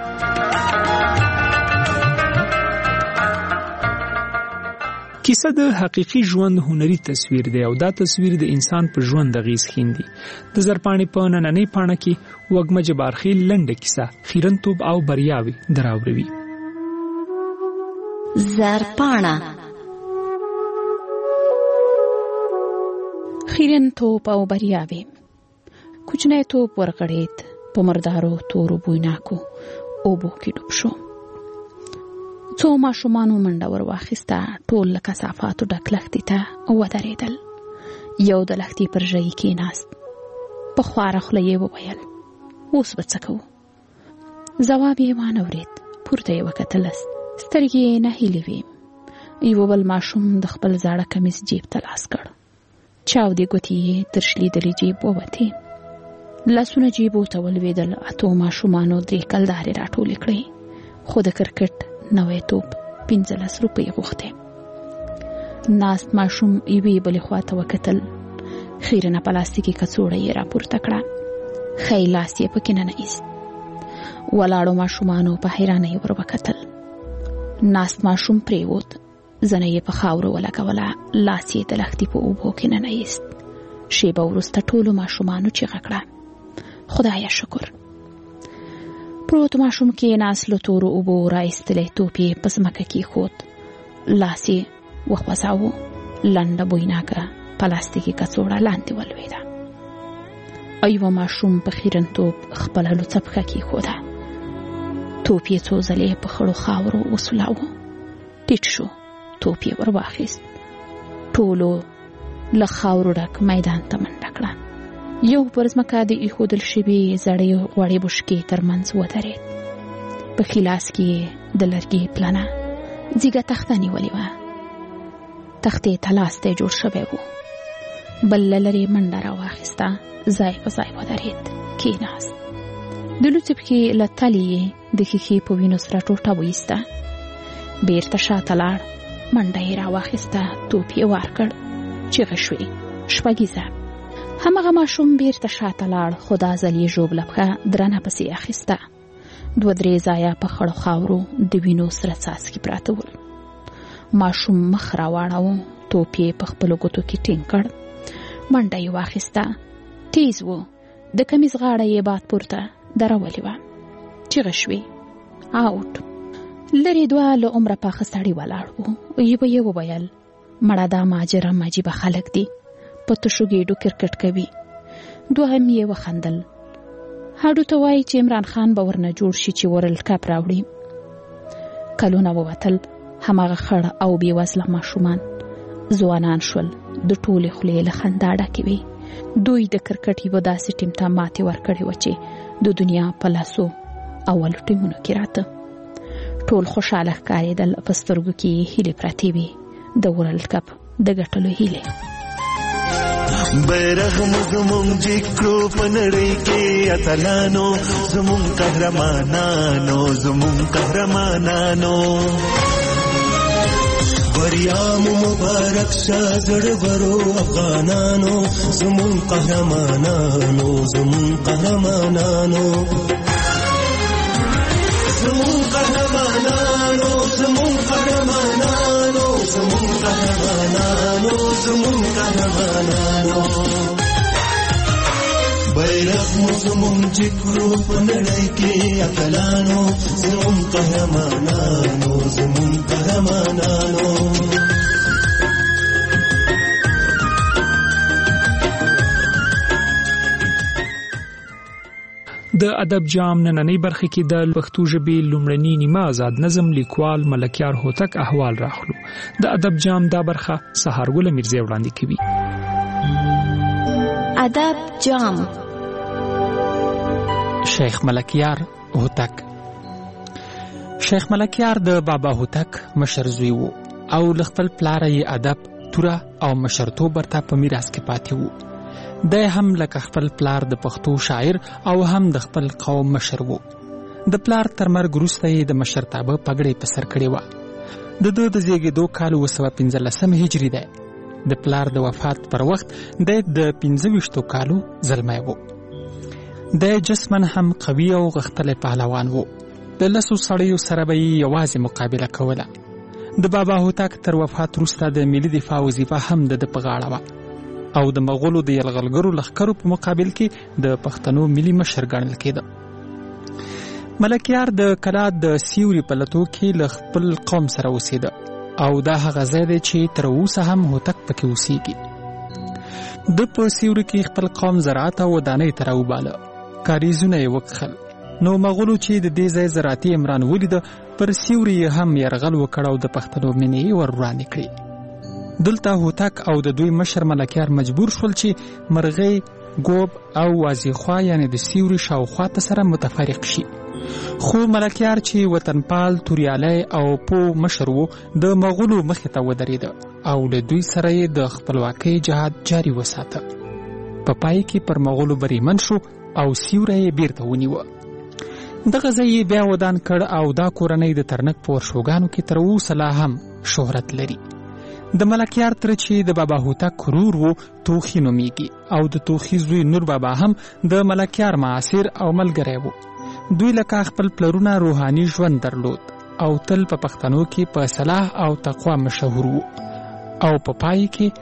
کیسه د حقیقي ژوند هنري تصویر دی او دا تصویر د انسان په ژوند اغیز ښیندي د زرپاڼې په نننۍ پاڼه کې وږمه جبارخیل لنډه کیسه خیرنتوب او بریاوې دراوروي زرپاڼه خیرنتوب او بریاوې کوچنی توپ ورغړېد په مردارو تورو بویناکو اوبو کې ډوب شو څو ماشومانو منډه ور واخیسته ټول له کثافاتو ډک لښتې ته ودرېدل یو د لښتې پر ژۍ کېناست په خواره خوله یې وویل اوس به څه کوو ځواب یې وانه ورېد پورته یې وکتل سترګې یې نهیلې وې یوه بل ماشوم د خپل زاړه کمیس جیب ته لاس کړ چاودې ګوتې یې تر شلیدلې جیب ووتې لاسونه جیبو ته ولوېدل اتو ماشومانو درې کلدارې راټولې کړې خو د کرکټ نوی توپ 15 روپۍ غوښتې ناست ماشوم یوې بلې خواته وکتل خیرنه پلاستیکي کڅوړه یې راپورته کړه ښی لاس یې پکې ننایست ولاړو ماشومانو په حیرانۍ ور وکتل ناست ماشوم پریوت زنه یې په خاورو ولګوله لاس یې د لښتې په اوبو کې ننایست شیبه وروسته ټولو ماشومانو چیغه کړه خدایه شکر په پروت ماشوم کېناست، له تورو اوبو راایستلی توپ یې په ځمکه کېښود، لاس یې وخوځاوه، لنډه بویناکه پلاستیکي کڅوړه لاندې ولوېده. یوه ماشوم په خیرنتوب خپله لوڅه پښه کېښوده، توپ یې څو ځلې په خړو خاورو وسولاوه، ټیټ شو، توپ یې ور واخیست، ټولو له خاورو ډک میدان ته منډه کړه. یو پر ځمکه د ایښودل شوي زړې غوړې بشکې ترمنځ ودرېد، په ښي لاس کې یې د لرګي پلنه ځیږه تخته نیولې وه، تختې ته لاستی جوړ شوی و. بل له لرې منډه راواخیسته، ځای په ځای ودرېد، کېناست، د لوڅې پښې له تلې یې د ښیښې په وینو سره ټوټه وایسته، بیرته شاته لاړ، منډه یې راواخیسته، توپ یې وار کړ، چیغې شوې، شپږیزه. همغه ماشوم بیرته شاته لاړ، خو دا ځل یې ژوبله پښه درنه پسې اخیسته، 2-3 ځایه په خړو خاورو د وینو سره څاڅکي پراته ول. ماشوم مخ راواړاوه، توپ یې په خپلو ګوتو کې ټینګ کړ، منډه یې واخیسته، تیز و، د کمیز غاړه یې باد پورته درولې وه، چیغې شوې، آوټ. لرې 2 له عمره پاخه سړي ولاړ وو، یوه یې وویل، مړه دا ماجرم عجیبه خلک دي، په تشو ګېډو کرکټ کوي. 2هم یې وخندل، هډو ته وایي چې عمران خان به ورنه جوړ شي چې ورلډ کپ راوړي. کلونه ووتل، هماغه خړ او بې وزله ماشومان ځوانان شول، د ټولې خولې له خندا ډکې وې. دوی د کرکټ یوه داسې ټیم ته ماتې ورکړې وه چې د دنیا په لاسو اولو ټیمونو کې راته. ټول خوشحاله ښکارېدل، په سترګو کې یې هیلې پرتې وې، د ورلډ کپ د ګټلو هیلې. بیرغ مو زمونږ جګو په نړۍ کې اتلانو، زمونږ قهرمانانو، زمونږ قهرمانانو. بریا مو مبارک شه زړورو افغانانو، زمونږ قهرمانانو، زمونږ قهرمانانو. زمونږ قهرمانانو، زمونږ قهرمانانو، زمونږ قهرمانانو، زمونږ قهرمانانو. بیرغ مو زمونږ جګو په نړۍ کې اتلانو، زمونږ قهرمانانو، زمونږ قهرمانانو. د ادب جام نننۍ برخه کې د پښتو ژبې لومړنی نیمه آزاد نظم لیکوال ملکیار هوتک احوال راخلو. د ادب جام دا برخه سهارګل میرزی وړاندې کوي. ادب جام. شیخ ملکیار هوتک. شیخ ملکیار د بابا هوتک مشر زوی وو او له خپل پلار یې ادب، توره او مشرتوب ورته په میراث کې پاتې وو. د هم لکه خپل پلار د پښتو شاعر او هم د خپل قوم مشر وو. د پلار تر مرګ وروسته یې د مشرتابه پګړۍ په سر کړې وه. د ده د زیږېدو کال 915 هجري دی. د پلار د وفات پر وخت د 25 کالو زلمی وو. د جسمن هم قوي او غښتلی پهلوان وو. د 10 سړیو سره به یې یوازې مقابله کوله. د بابا هوتک تر وفات وروسته د ملي دفاع وظیفه هم د ده په غاړه وه او د مغولو د یرغلګرو لښکرو په مقابل کې د پښتنو ملي مشر ګڼل کېده. ملکیار د کلا د سیوري په لټو کې له خپل قوم سره اوسېده او دا هغه ځای دی چې تر اوسه هم هوتک پکې اوسېږي. د په سیوري کې خپل قوم زراعت او ودانۍ ته راوباله، کاریزونه یې وکښل. نو مغولو چې د دې ځای زراعتي عمران ولیده، پر سیوري یې هم یرغل وکړ او د پښتنو مینې یې ور وړاندې کړې. دلته هوتک او د دوی مشر ملکیار مجبور شول چې مرغۍ، ګوب او وازیخوا یعنی د سیوري شاوخوا ته سره متفرق شي. خو ملکیار چې وطنپال، توریالی او پوه مشر و، د مغولو مخې ته ودرېده او له دوی سره یې د خپلواکۍ جهاد جاري وساته. په پای کې پر مغولو بریمن شو او سیوری یې بیرته ونیوه. دغه ځای یې بیا ودان کړ او دا کورنۍ د ترنک په ورشوګانو کې تر اوسه لا هم شهرت لري. د ملکیار تره چې د بابا هوتک ورور و، توخي نومیږي او د توخي زوی نور بابا هم د ملکیار معاصر او ملګری و. دوی لکه خپل پلرونه روحاني ژوند درلود او تل په پښتنو کې په صلاح او تقوا مشهور و او په پای کې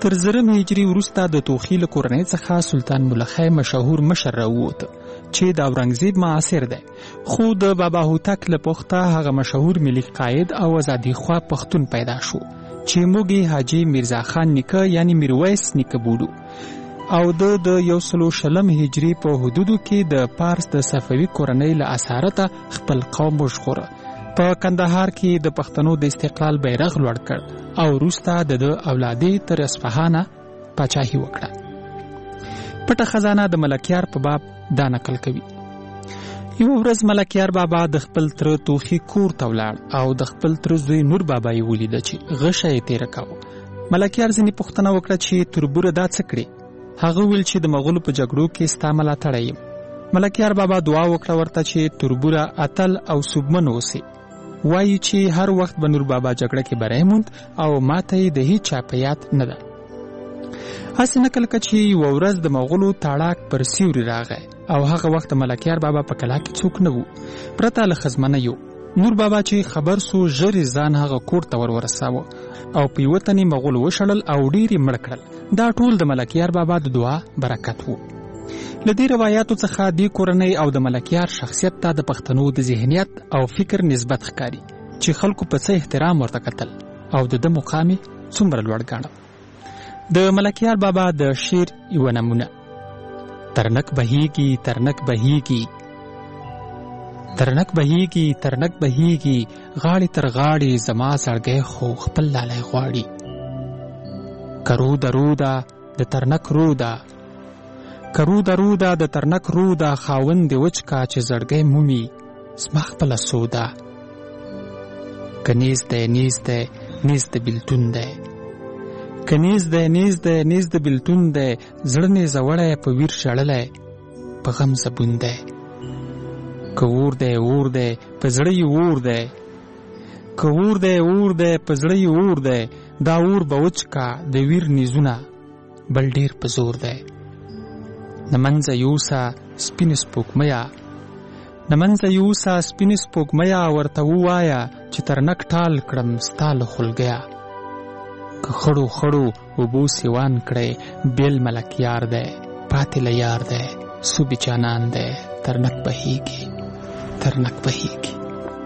تر زرم هجري وروسته د توخي له کورنۍ څخه سلطان ملخی مشهور مشر راووت چې د اورنګزیب معاصر دی، خو د بابا هوتک له پوښته هغه مشهور ملي قائد او ازادیخوا پښتون پیدا شو چې موږ یې حاجي میرزا خان نیکه یعنی میرویس نیکه بولو، او د 140 هجري په حدودو کې د پارس د صفوي کورنۍ له اسارته خپل قوم وژغوره. په کندهار کې د پښتنو د استقلال بیرغ لوړ کړ او وروسته د اولادې تر اصفهانه پاچاهي وکړه. پټه خزانه د ملکیار په باب دا نقل کوي. یو ورځ ملکیار بابا د خپل تر توخي کور ته ولاړ او د خپل تر زوی نور بابا یې ولیده چې غشه یې تېره کاوه. ملکیار ځینې پوښتنه وکړه چې تربوره دا څه کړې؟ هغه ویل چې د مغولو په جګړو کې ستا ملاتړی یم. ملکیار بابا دعا وکړه ورته چې تربوره اتل او سوبمن اوسي. وایي چې هر وخت به نور بابا جګړه کې بری موند او ماته یې د هیچ چا په یاد نه ده. هسې نقل که چې یوه ورځ د مغولو تاړاک پر سیوري راغی او هغه وخت ملکیار بابا په کلا کې څوک نه وو پرته له ښځمنه یو. نور بابا چې خبر سو ژر ځان هغه کور ته ورساوه او په یوه تنې مغول وشړل او ډېر یې مړه کړل. دا ټول د ملکیار بابا د دعا برکت وو. له دې روایاتو څخه دې کورنۍ او د ملکیار شخصیت ته د پښتنو د ذهنیت او فکر نسبت ښکاري چې خلکو په څه احترام ورته کتل او د ده مقام یې څومره لوړ ګاڼه. د ملکیار بابا د شعر یوه نمونه: ترنک بهیږي ترنک بهیږي ترنک بهیږي ترنک بهیږي غاړې تر غاړې زما زړګی خو خپل لالی غواړي. کرو دروده د ترنک روده کرو دروده د ترنک روده خاوند دې وچ کا چې زړګی مومي زما خپله سوده. که نیز دی نیز دی نیز د بیلتون دی که نیز دی نیز دی نیز د بیلتون دی زړه مې زوړی په ویر شړلی په غم زبون دی. که اور دی اور دی په زړه یې اور دی که اور دی اور دی په زړه یې اور دی دا اور به وچ کا د ویر نیزونه بل ډیر په زور دی. نمنځه یوسه سپین سپوږمیا نمنځه یوسه سپین سپوږمیا ورته ووایه چې ترنک ټال کړم ستا له خلګیا. که خړو خړو اوبو سیوان کړی بیل ملکیار دی پاتې له یار دی صوبې جانان دی ترنک بهیږي ترنک بهیږي.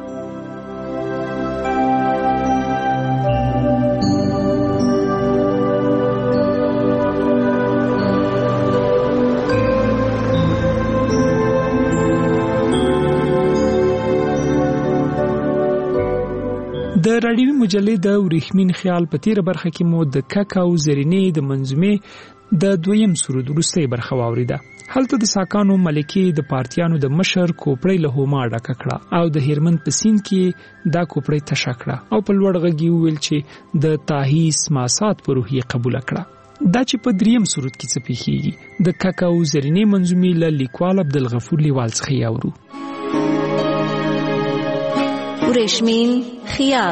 د راډیوي مجلې د ورېښمین خیال په تیره برخه کې مو د ککاو زرینې د منظومې د دویم سرود وروستۍ برخه واورېده. هلته د ساکانو ملکې د پارتیانو د مشر کوپړۍ له هوما ډکه کړه او د هرمند په سیند کې دا کوپړۍ تشه کړه او په لوړ غږ یې وویل چې د تاهیس ماسات په روح یې قبوله کړه. دا چې په دریم سرود کې څه پیښیږي د ککاو زرینې منظومې له لیکوال عبدالغفور لیوال څخه یې اورو. ورېښمین خیال.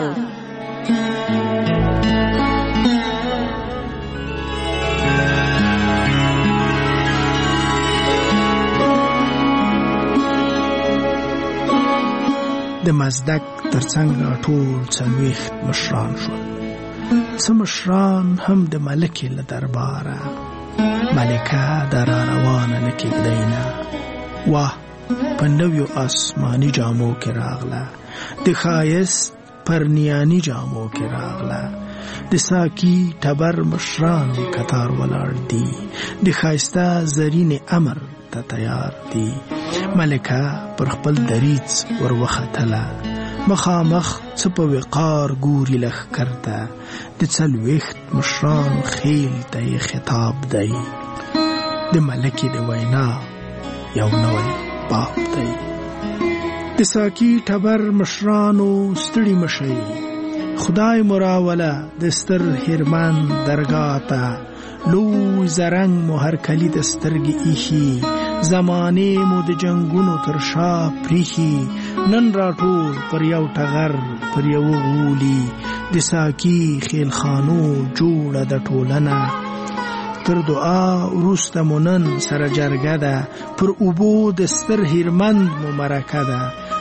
د مزدک ترڅنګ راټول څلوېښت مشران شول. څه مشران هم د ملکې له درباره ملکه د را روانه نه کېږدی نه. واه په نویو آسماني جامو کې راغله د ښایست پرنیاني جامو کې راغله. د ساکی ټبر مشران کتار ولاړ دي د ښایسته زرین امر ته تیار دي. ملکه پر خپل دریڅ ور وختله مخامخ څه په وقار ګوري لښکر ته د څلوېښت مشرانو خیل ته یې خطاب دی. د ملکې د وینا یو نوی باب دی. د ساکی ټبر مشرانو ستړي مشئ خدای مراوله د ستر هرمن درګاه ته لوی زرنګ مو هر کلی د سترګې ایښي زمانې مو د جنګونو تر شا پریښي نن راټول پر یو ټغر پر یو غولي د ساکی خیلخانو جوړه د ټولنه تر دعا وروسته مو نن سره جرګه ده پر اوبو د ستر هرمند مو مرکه ده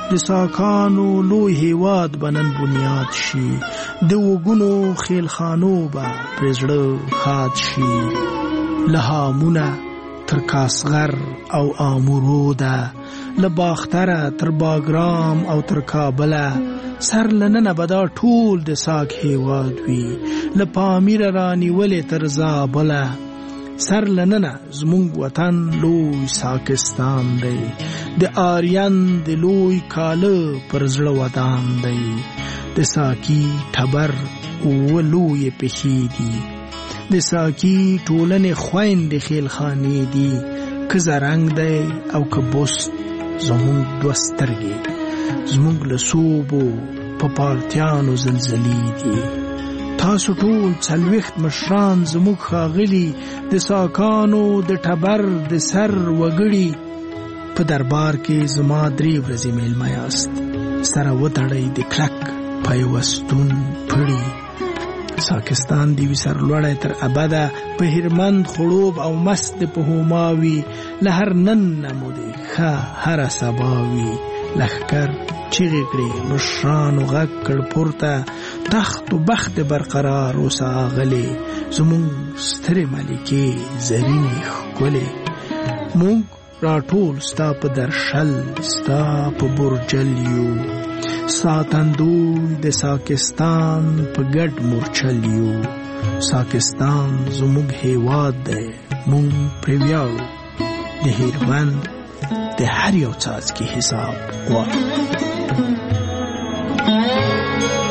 د ساکانو لوی هیواد بنن بنیاد شي د وګونو خیلخانو به پرزړه خاد شي لهامونه تر کاسغر او آمورو ده لباختره تر باګرام او تر کابله سر لننه به دا ټول د ساک هیواد وي له پامیر رانیولې تر زابله سر لننه زمونږ وطن لوی ساکستان دی د آریان د لوی کاله پر زړه ودان دی د ساکی ټبر و لوی پښې دي د ساکی ټولنې خویندې خیلخانې دي که زرنګ دی او که بست زمونږ دوه سترګې زمونږ له صوبو په پارتیانو زلزلې دي تاسو ټول 40 مشران زموږ ښاغلي د ساکانو د ټبر د سر وګړي په دربار کې زما 3 ورځې میلمه یاست سره وتړئ د کلک پیوستون پړي ساکستان دی وی سر لوړی تر ابده په هرمند خړوب او مست په هوماوي لهر نن نمودي ښه هر سباوي لخکر چیغې کړې مشرانو غږ کړ پورته تخت و بخت برقرار اوسه غلې زمونږ سترې ملکې زرینې ښکلې مونږ راټول ستا په درشل ستا په برجل یو ساتندوی د ساکستان په ګډ مورچل یو ساکستان زموږ هیواد دی مونږ پرې ویاړو د هیرمند د هر یو څاڅکي حساب غواړو